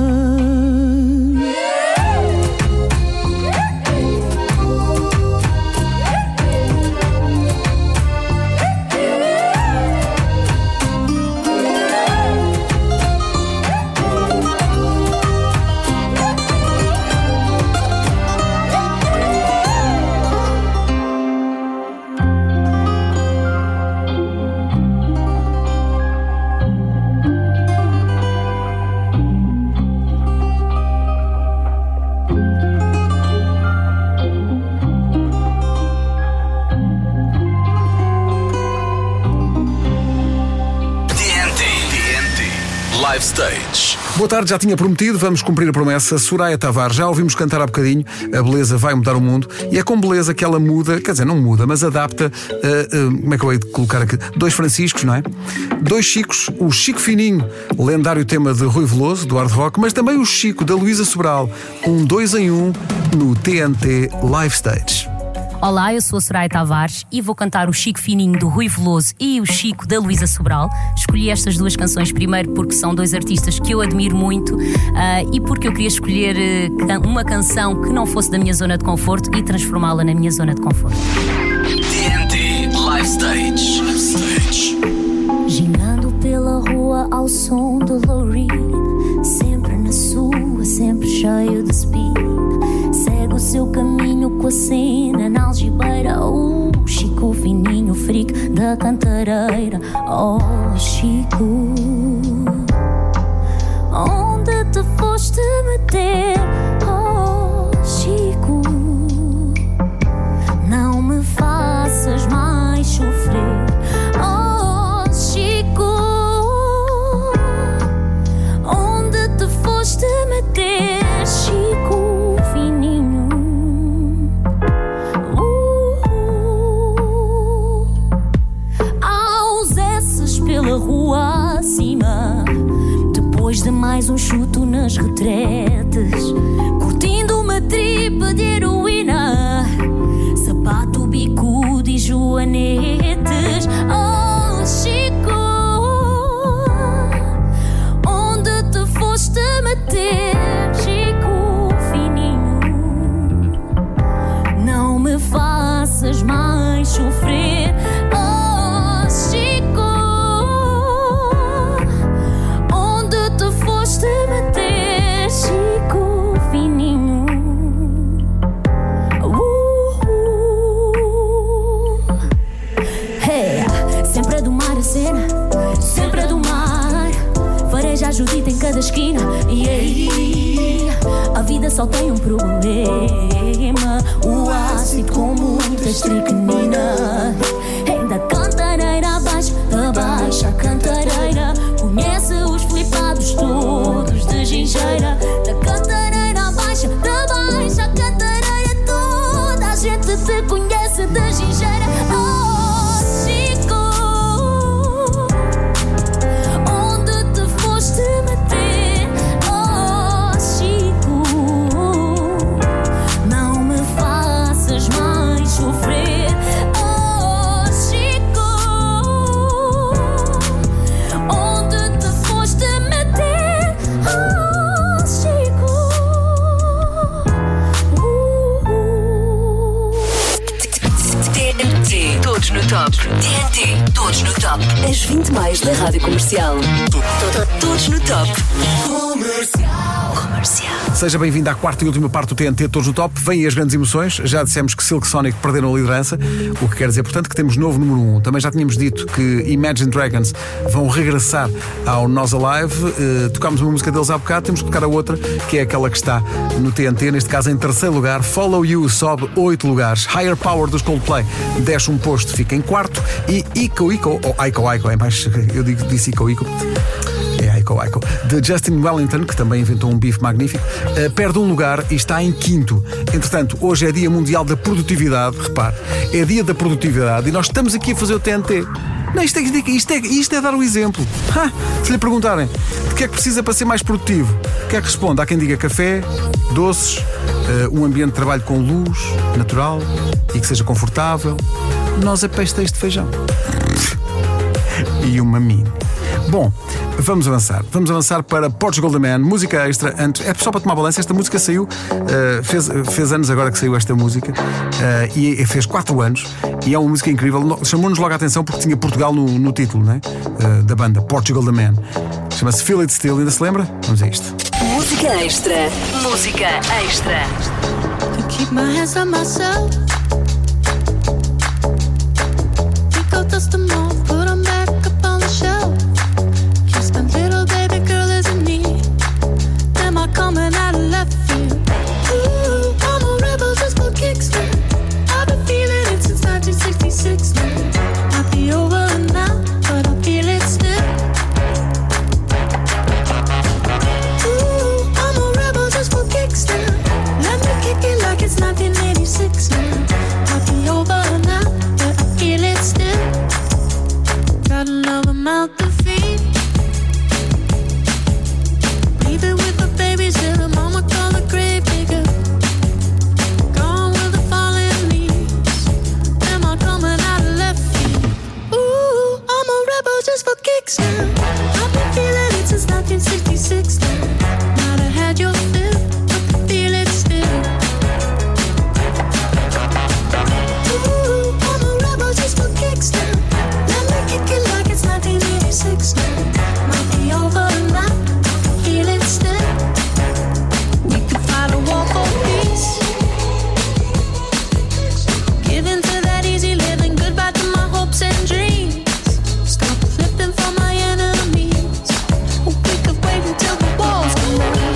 Live Stage. Boa tarde, já tinha prometido, vamos cumprir a promessa. Soraya Tavares, já ouvimos cantar há bocadinho. A beleza vai mudar o mundo. E é com beleza que ela muda, quer dizer, não muda, mas adapta, como é que eu hei de colocar aqui? 2 Franciscos, não é? 2 Chicos, o Chico Fininho, lendário tema de Rui Veloso, do hard rock, mas também o Chico, da Luísa Sobral. 2 em 1 no TNT Live Stage. Olá, eu sou a Soraya Tavares e vou cantar o Chico Fininho do Rui Veloso e o Chico da Luísa Sobral. Escolhi estas 2 canções primeiro porque são 2 artistas que eu admiro muito e porque eu queria escolher uma canção que não fosse da minha zona de conforto e transformá-la na minha zona de conforto. TNT Live Stage. Gingando pela rua ao som do Lou Reed, sempre na sua, sempre cheio de speed. Segue o seu caminho com a cena na algibeira. Chico Fininho, freak da cantareira. Oh, Chico, onde te foste meter? Oh, Chico, não me faças mais sofrer. Oh, Chico, onde te foste meter? Chico Fininho, aos esses pela rua acima, depois de mais um chuto nas retretes, curtindo uma tripa de heroína, sapato, bicudo e joanetes. Oh, Chico, onde te foste meter? Chico Fininho, não me faças mais sofrer. Oh, Chico, onde te foste meter? Chico Fininho, hey, sempre a domar a cena, sempre a domar. Fareja a Judita em cada esquina. E aí, a vida só tem um problema: o ácido com muita estricnina. Da cantareira abaixo, da baixa cantareira, conhece os flipados todos de gingeira. Da cantareira abaixo, da baixa cantareira, toda a gente te conhece de gingeira. Oh, Chico, onde te foste meter? Oh, Chico, não me faças mais sofrer. Oh, Chico, onde te foste meter? Oh, Chico, TNT, todos no top. TNT, todos no top. As 20 mais da Rádio Comercial. Todos no top. Comercial. Comercial. Seja bem-vindo à quarta e última parte do TNT Todos no Top. Vêm as grandes emoções. Já dissemos que Silk Sonic perderam a liderança, o que quer dizer, portanto, que temos novo número 1. Também já tínhamos dito que Imagine Dragons vão regressar ao Nós Alive. Tocámos uma música deles há bocado, temos que tocar a outra, que é aquela que está no TNT, neste caso em terceiro lugar. Follow You sobe 8 lugares. Higher Power dos Coldplay desce um posto, fica em quarto. E Ico, ou Ico, é mais, eu disse Ico. É Ico, de Justin Wellington, que também inventou um bife magnífico, perde um lugar e está em quinto. Entretanto, hoje é Dia Mundial da Produtividade, repare, é Dia da Produtividade e nós estamos aqui a fazer o TNT. Não, isto é dar o exemplo. Se lhe perguntarem o que é que precisa para ser mais produtivo, o que é que responde? Há quem diga café, doces, um ambiente de trabalho com luz natural e que seja confortável. Nós é pastéis de feijão e uma mini. Bom, vamos avançar para Portugal the Man, música extra. Antes, é só para tomar balança, esta música saiu, fez anos agora que saiu esta música, e fez 4 anos, e é uma música incrível. Chamou-nos logo a atenção porque tinha Portugal no título, né? Da banda, Portugal the Man. Chama-se Feel It Still, ainda se lembra? Vamos a isto. Música extra. Música extra. To keep my hands on myself. Think I'll dust them off, put them back up on the shelf. Kissed a little baby girl isn't me. Am I coming out of left field? Ooh, I'm a rebel just for kicks. I've been feeling it since 1966 now. Might be over now, but I feel it still. Ooh, I'm a rebel just for kicks now. Let me kick it like it's 1986 now. Might be over now, but I feel it still. Got another mouth to feed. Leave it with the babies till the mama call the grave digger. Gone with the fallen leaves. Am I coming out of left field? Ooh, I'm a rebel just for kicks now. I've been feeling it since 1966 now. Might have had your fill, but I feel it still. Ooh, I'm a rebel just for kicks now. Let me kick it like it's 1986 now. Might be over now, I feel it still. We could fight a war for peace. Give in to that easy living, goodbye to my hopes and dreams. Stop flipping for my enemies. We could wait until the walls come down.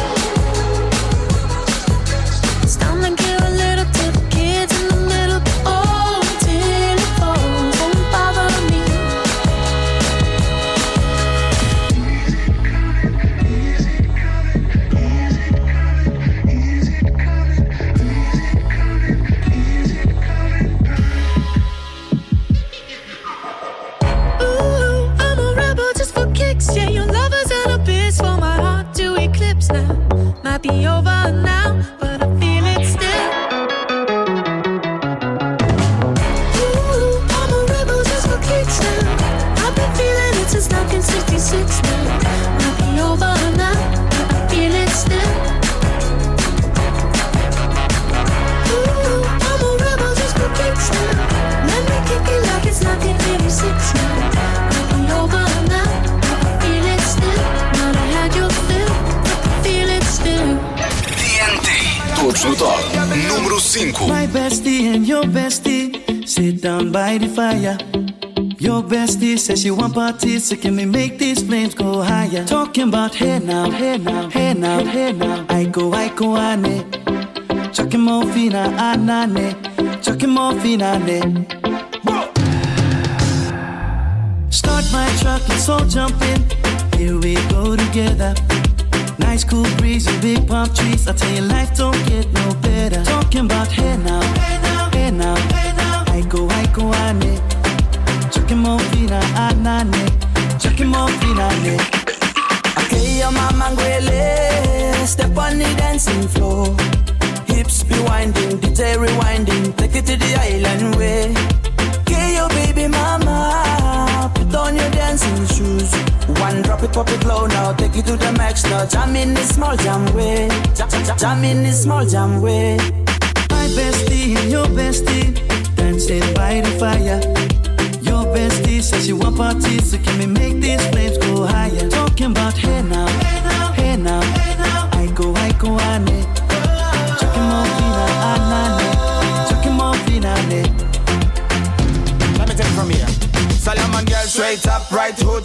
It's time to give a little to the kids in the middle. Oh, till it falls, won't bother me. Ooh, I'm a rebel just for kicks. Yeah, your lovers and a bitch for my heart to eclipse now. Might be over now, but I feel it still. Ooh, I'm a rebel just for kicks now. I've been feeling it since 1966 now. Might be over now, but I feel it still. Ooh, I'm a rebel just for kicks now. Let me kick it like it's 1986 now. Might be over now, but I feel it still. Might have had your fill, but I feel it still. TNT. Todos no Top. Número 5. My bestie and your bestie sit down by the fire. Your bestie says she want parties, so can we make these flames go higher? Talking about hey now, hey now, hey now, hey now. I go, ane. Chucking morphina, anane. Chucking morphina, ane. Start my truck, let's all jump in. Here we go together. Nice cool breeze and big palm trees. I tell you, life don't get no better. Talking about hey now, hey now, hey now, hey now. I go, ane. Chucking morphina, anane. Chucking morphina, ane. Okay, your mama ngwele, step on the dancing floor. Hips be winding, DJ rewinding, take it to the island way. Okay, your baby mama, put on your dancing shoes. One drop it, pop it low now, take it to the max now. Jam in this small jam way, jam in this small jam way. My bestie and your bestie dancing by the fire. Your bestie says she want parties, so can we make these flames go higher? Talking about hey now, hey now, hey now, hey now. I go,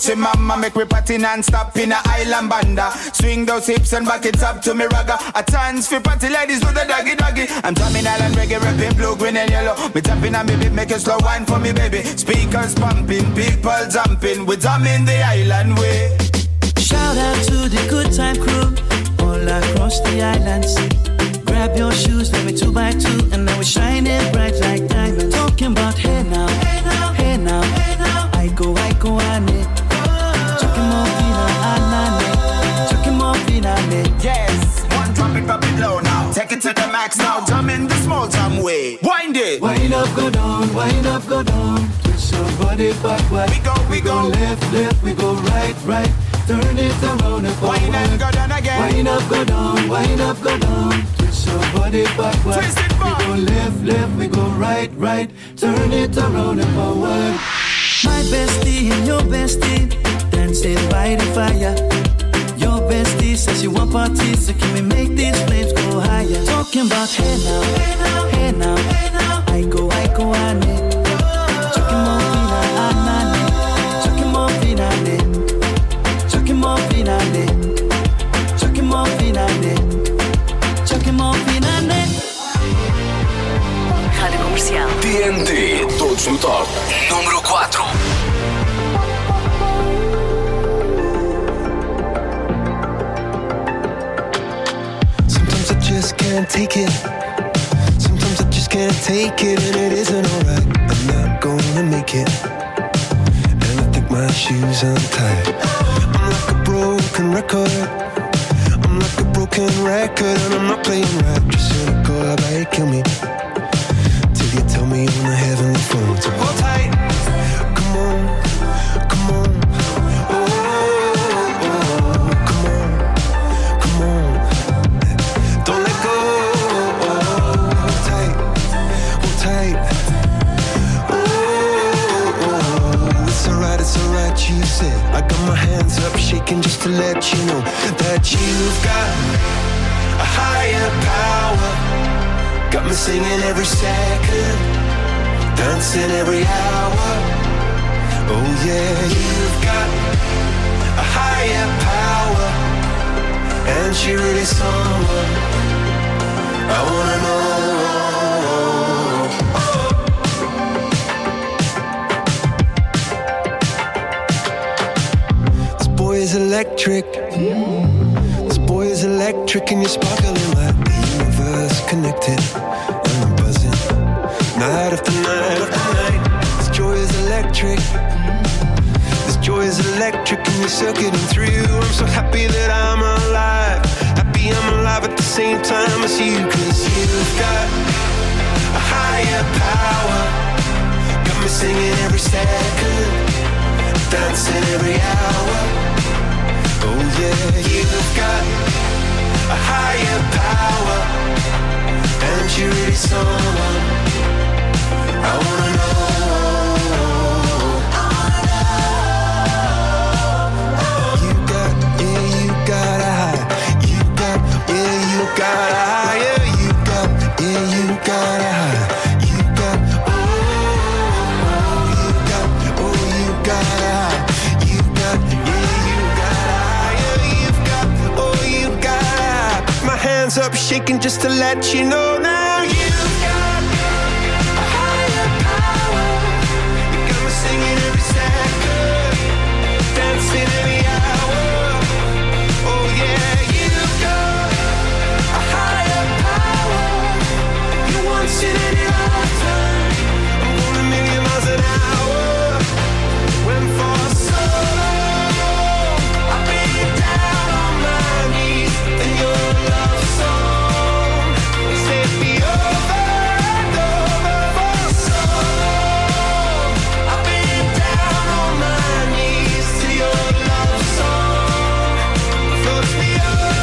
Hoochie mama, make we party non-stop in a island banda. Swing those hips and back it up to me ragga. A chance for party ladies with the doggy doggy. I'm drumming island reggae, rapping blue, green and yellow. Me tapping on me beat, make a slow wine for me baby. Speakers pumping, people jumping. We drumming the island way. Shout out to the good time crew all across the island sea. Grab your shoes, let me 2x2, and now we're shining bright like diamonds. Talking about hey now, hey now, hey now, hey now. I go, ane. Chucking more fina, anane. Chucking more fina, ane. Yes, one drop it low now. Take it to the max now. Jump in the small jam way. Wind it. Wind up, go down, wind up, go down. Twist your body backward. We go left, left, we go right, right. Turn it around and forward. Wind up, go down again. Wind up, go down, wind up, go down. Twist your body backward. Twist it back. We go left, left, we go right, right. Turn it around and forward. My bestie and your bestie dancing by the fire. Your bestie says you want parties, so can we make these flames go higher? Talking about hey now, hey now, hey now, hey now. I go, ane. Chucking more fina, anane. Chucking more fina, ane. Chucking more fina, ane. Chucking more fina, ane. Chucking more fina, ane. Rádio Comercial. TNT, todos no top. Número 4. Sometimes I just can't take it. Sometimes I just can't take it, and it isn't alright. I'm not gonna make it, and I think my shoes untied. I'm like a broken record. I'm like a broken record, and I'm not playing right. Just cynical, how about you kill me till you tell me on the heavenly phone. So hold tight, come on, come on. Oh, come on, come on. Don't let go. Hold tight, hold tight. Oh, it's alright, you said. I got my hands up shaking just to let you know that you've got a higher power. Got me singing every second, dancing every hour. Oh yeah, you've got a higher power, and she really someone I wanna know. This boy is electric. This boy is electric, and you're sparkling like the universe connected. And I'm buzzing night after night after night. This joy is electric. This joy is electric, and you're circuiting through. I'm so happy that I'm alive. Happy I'm alive at the same time as you. 'Cause you've got a higher power. Got me singing every second, dancing every hour. Oh yeah, you've got a higher power, and you're really someone I wanna know. You got, yeah, you got a high. You got, yeah, you got a higher. You got, yeah, you got a high. You got, you got, you got a high. You got, yeah, you got a higher. You've got, you got a high. My hands up shaking just to let you know now. You've got a higher power. You got me singing every second, dancing every hour. Oh yeah, you've got a higher power. You once in any lifetime. I'm going a million miles an hour. When for so long I've been down on my knees in your love song. Set me over and over for so long. I've been down on my knees to your love song. Floats me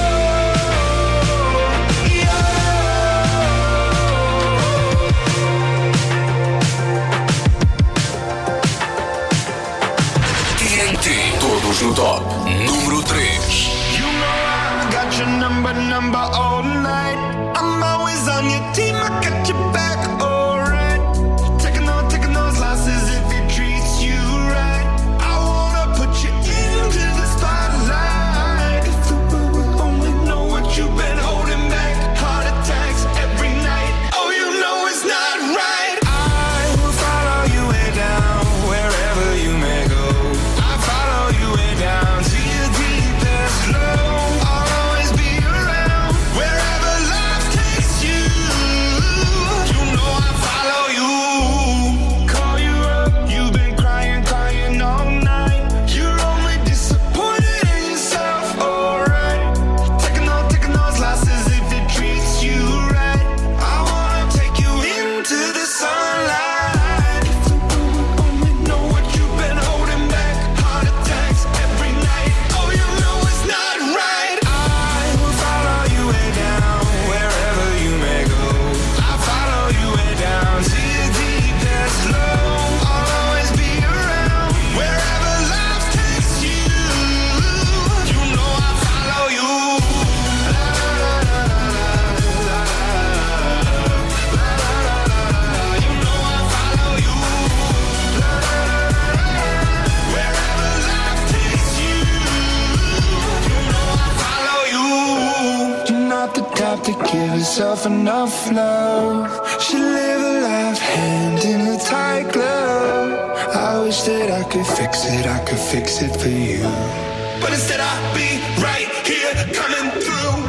TNT, todos no top. Número 3. You know I got your number all night. I'm always on your team, I got your back, alright. Taking those losses if it treats you right. I wanna put you stop to give herself enough love. She live a life hand in a tight glove. I wish that I could fix it for you. But instead I'll be right here coming through.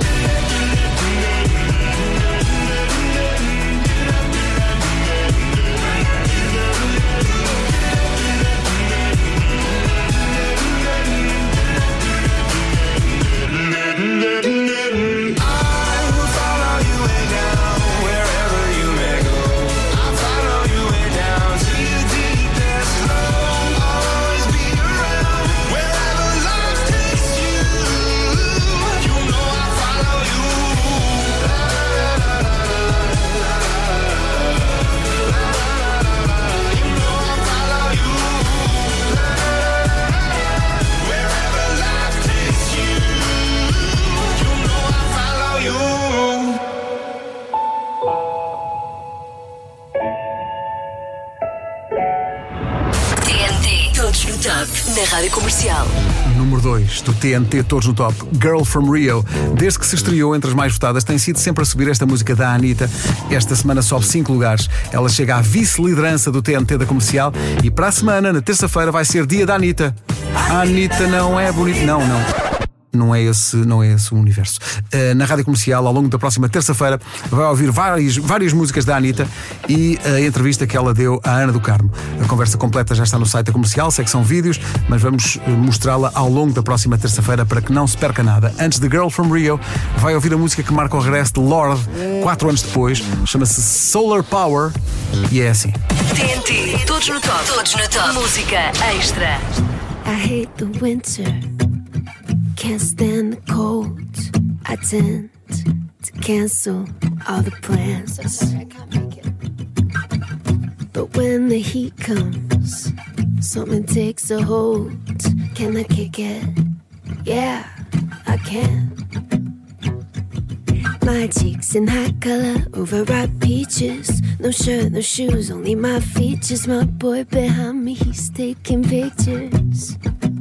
Na Rádio Comercial. Número 2 do TNT, todos no top, Girl from Rio. Desde que se estreou entre as mais votadas, tem sido sempre a subir esta música da Anitta. Esta semana sobe 5 lugares. Ela chega à vice-liderança do TNT da Comercial e para a semana, na terça-feira, vai ser dia da Anitta. A Anitta não é bonita. Não é esse o universo. Na Rádio Comercial, ao longo da próxima terça-feira, vai ouvir várias músicas da Anitta e a entrevista que ela deu à Ana do Carmo. A conversa completa já está no site da Comercial, secção vídeos, mas vamos mostrá-la ao longo da próxima terça-feira para que não se perca nada. Antes de Girl from Rio, vai ouvir a música que marca o regresso de Lorde 4 anos depois. Chama-se Solar Power e é assim. TNT, todos no top. Todos no top. Música extra. I hate the winter. Can't stand the cold. I tend to cancel all the plans. But when the heat comes, something takes a hold. Can I kick it? Yeah, I can. My cheeks in hot color, overripe peaches. No shirt, no shoes, only my features. My boy behind me, he's taking pictures.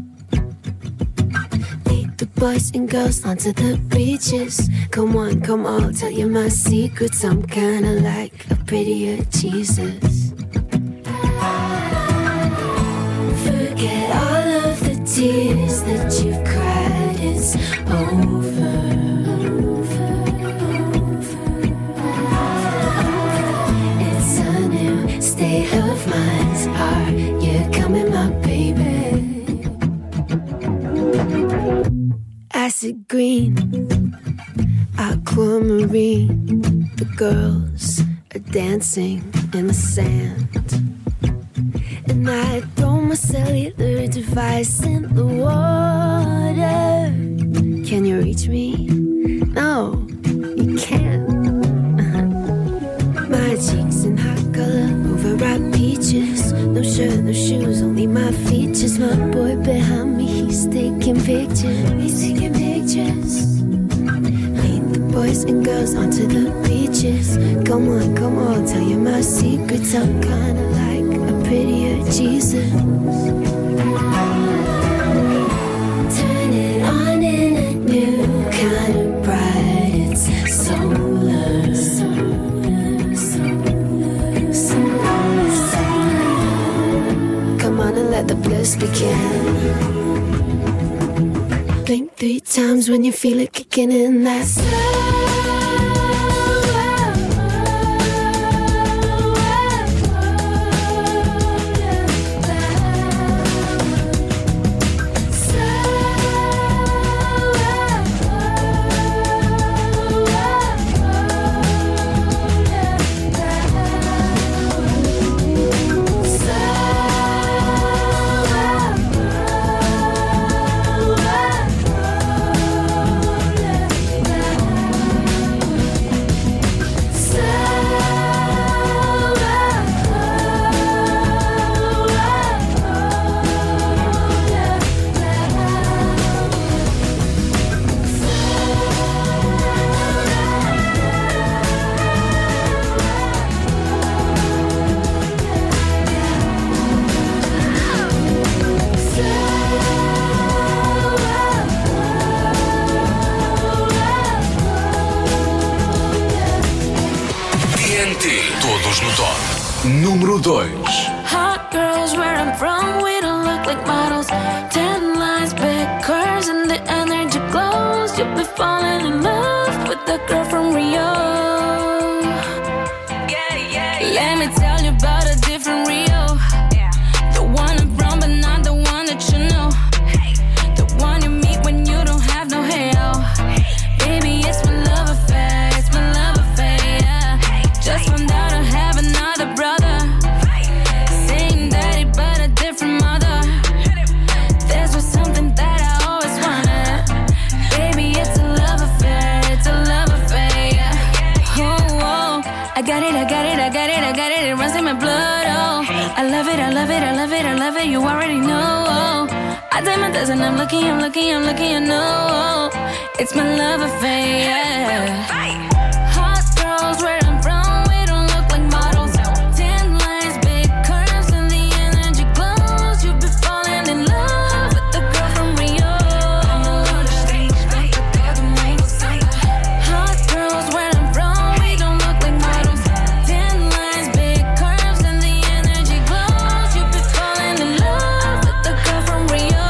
The boys and girls onto the beaches. Come on, come on, tell you my secrets. I'm kinda like a prettier Jesus. Forget all of the tears that you've cried. It's over. It's a new state of mind. Are you coming, my baby? Acid green, aquamarine. The girls are dancing in the sand, and I throw my cellular device in the water. Can you reach me? No, you can't. My cheeks in hot color, overripe peaches. No shirt, no shoes, only my features. My boy behind me, he's taking pictures. He's taking pictures. Lead the boys and girls onto the beaches. Come on, tell you my secrets. I'm kinda like a prettier Jesus. Turn it on in a new kind of bright. It's solar, solar, solar, solar. Come on and let the bliss begin. Blink 3 times when you feel it kicking in. That's Todos no top. Número 2. Hot girls where I'm from, we don't look like models. 10 lines, big curves, and the energy glows. You'll be falling in love with the girl from Rio. Let me tell you about a different Rio. The one I'm from, but not the one that you know. The one you meet when you don't have no halo. Baby, it's my love affair, it's my love affair, yeah. Just found out I have another brother. Same daddy, but a different mother. There's just something that I always wanted. Baby, it's a love affair, it's a love affair, yeah. Oh, oh, I got it, I got it, I got it, I got it. It runs in my blood, oh. I love it, I love it, I love it, I love it. You already know, oh. I did my best and I'm lucky, I'm lucky, I'm lucky, I know. It's my love affair, yeah. Hot girls where I'm from, we don't look like models. 10 lines, big curves, and the energy glows. You'll be falling in love with the girl from Rio. Hot girls where I'm from, we don't look like models. 10 lines, big curves, and the energy glows. You'll be falling in love with the girl from Rio.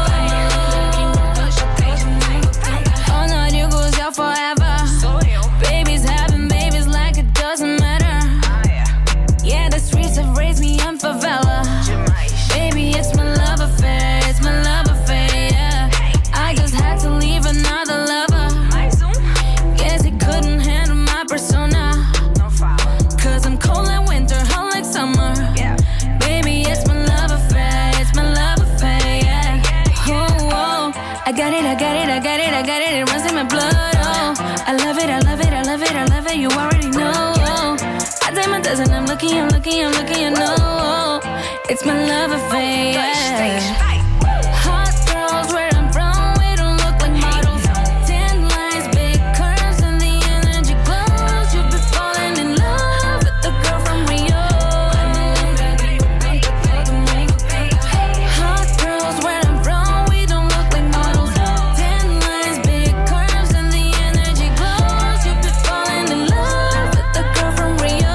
Oh no, you goes out forever. Babies having babies like it doesn't matter. Yeah, the streets have raised me in favela. Baby, it's my love affair, it's my love affair, yeah. I just had to leave another lover. Guess he couldn't handle my persona. Cause I'm cold like winter, hot like summer. Baby, it's my love affair, it's my love affair, yeah. Oh, oh, I got it, I got it, I got it, I got it. It runs in my blood, oh. I love it, I love it, I love it, I love it. You already know, oh. I did my best and I'm lucky, I'm lucky, I'm lucky, I know. It's my love affair, yeah. Hot girls where I'm from, we don't look like models. 10 lines, big curves, and the energy glows. You'll be falling in love with the girl from Rio. Hot girls where I'm from, we don't look like models. 10 lines, big curves, and the energy glows. You'll be falling in love with the girl from Rio.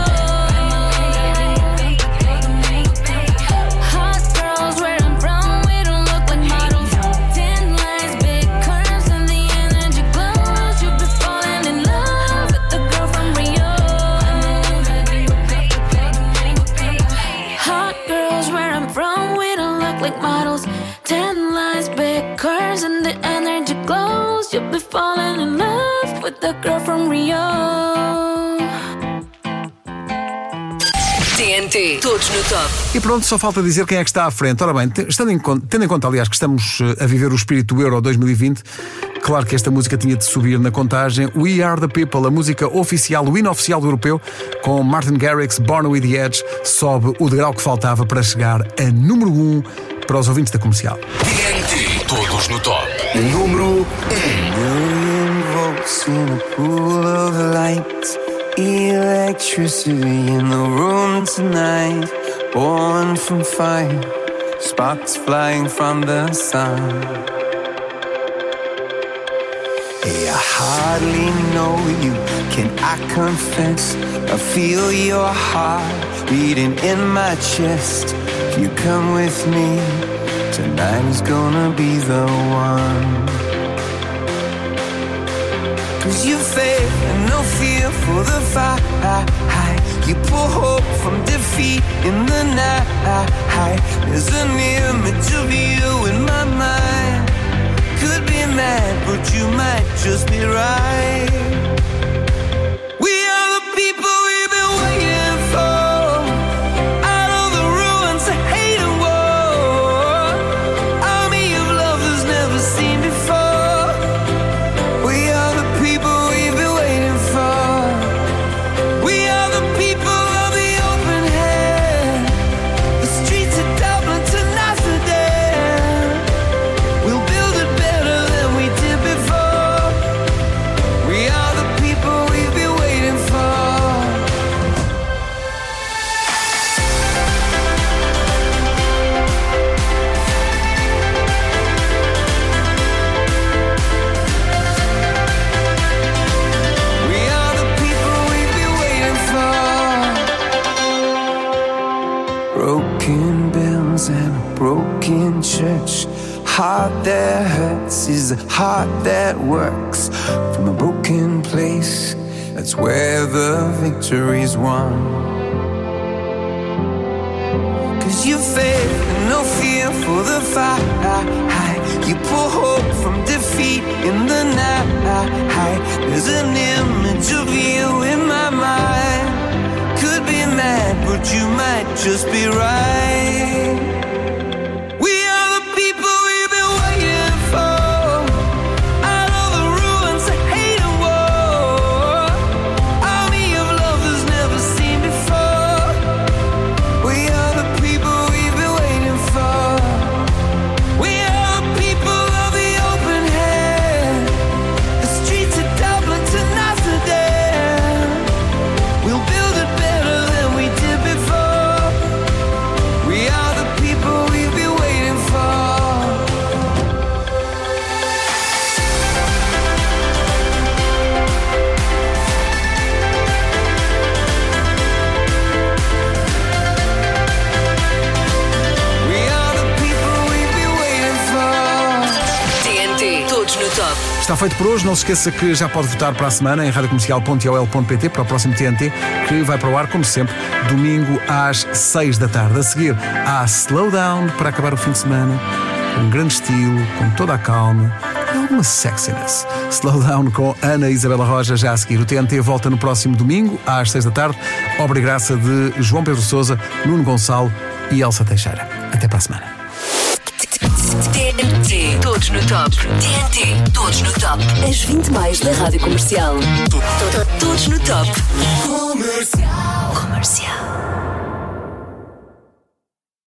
Hot girls where I'm from, we don't look like models. 10 lines, big curves, and the energy glows. You'll be falling in love with the girl from Rio. Hot girls where I'm from, we don't look like models. 10 lines, big curves, and the energy glows. You'll be falling in love with the girl from Rio. TNT, todos no top. E pronto, só falta dizer quem é que está à frente. Ora bem, tendo em conta, aliás, que estamos a viver o espírito Euro 2020, claro que esta música tinha de subir na contagem. We Are The People, a música oficial, o hino oficial do europeu, com Martin Garrix, Born With The Edge, sobe o degrau que faltava para chegar a número 1 para os ouvintes da Comercial. TNT, todos no top. Número 1. Volts in a pool of light, electricity in the room tonight, born from fire, sparks flying from the sun. Hey, I hardly know you, can I confess? I feel your heart beating in my chest. If you come with me, tonight is gonna be the one. 'Cause you faith and no fear for the fight. You pull hope from defeat in the night. There's an image of you in my mind. Could be mad, but you might just be right. We are the people we've been waiting for. Out of the ruins of hate and war, army of lovers never seen before. We are the people we've been waiting for. We are the people of the open hand. The streets of Dublin to Amsterdam. We'll build it better than we did before. We are the church. Heart that hurts is a heart that works. From a broken place, that's where the victory's won. 'Cause you faith and no fear for the fight. You pull hope from defeat in the night. There's an image of you in my mind. Could be mad, but you might just be right. We are the people we've been waiting for. Out of the ruins of hate and war. Army of lovers never seen before. We are the people we've been waiting for. We are the people of the open hand. The streets of Dublin to Amsterdam. We'll build it better than we did before. We are the people we've been waiting for. We are the people we've been waiting for. TNT, todos no top. Está feito por hoje. Não se esqueça que já pode votar para a semana em radiocomercial.ol.pt para o próximo TNT, que vai para o ar, como sempre, domingo às 6 da tarde. A seguir, há Slowdown para acabar o fim de semana, com grande estilo, com toda a calma e alguma sexiness. Slowdown com Ana Isabela Roja já a seguir. O TNT volta no próximo domingo às 6 da tarde. Obra e graça de João Pedro Sousa, Nuno Gonçalo e Elsa Teixeira. Até para a semana. TNT, todos no top. TNT, todos no top. As 20 mais da Rádio Comercial. Todos no top. Comercial.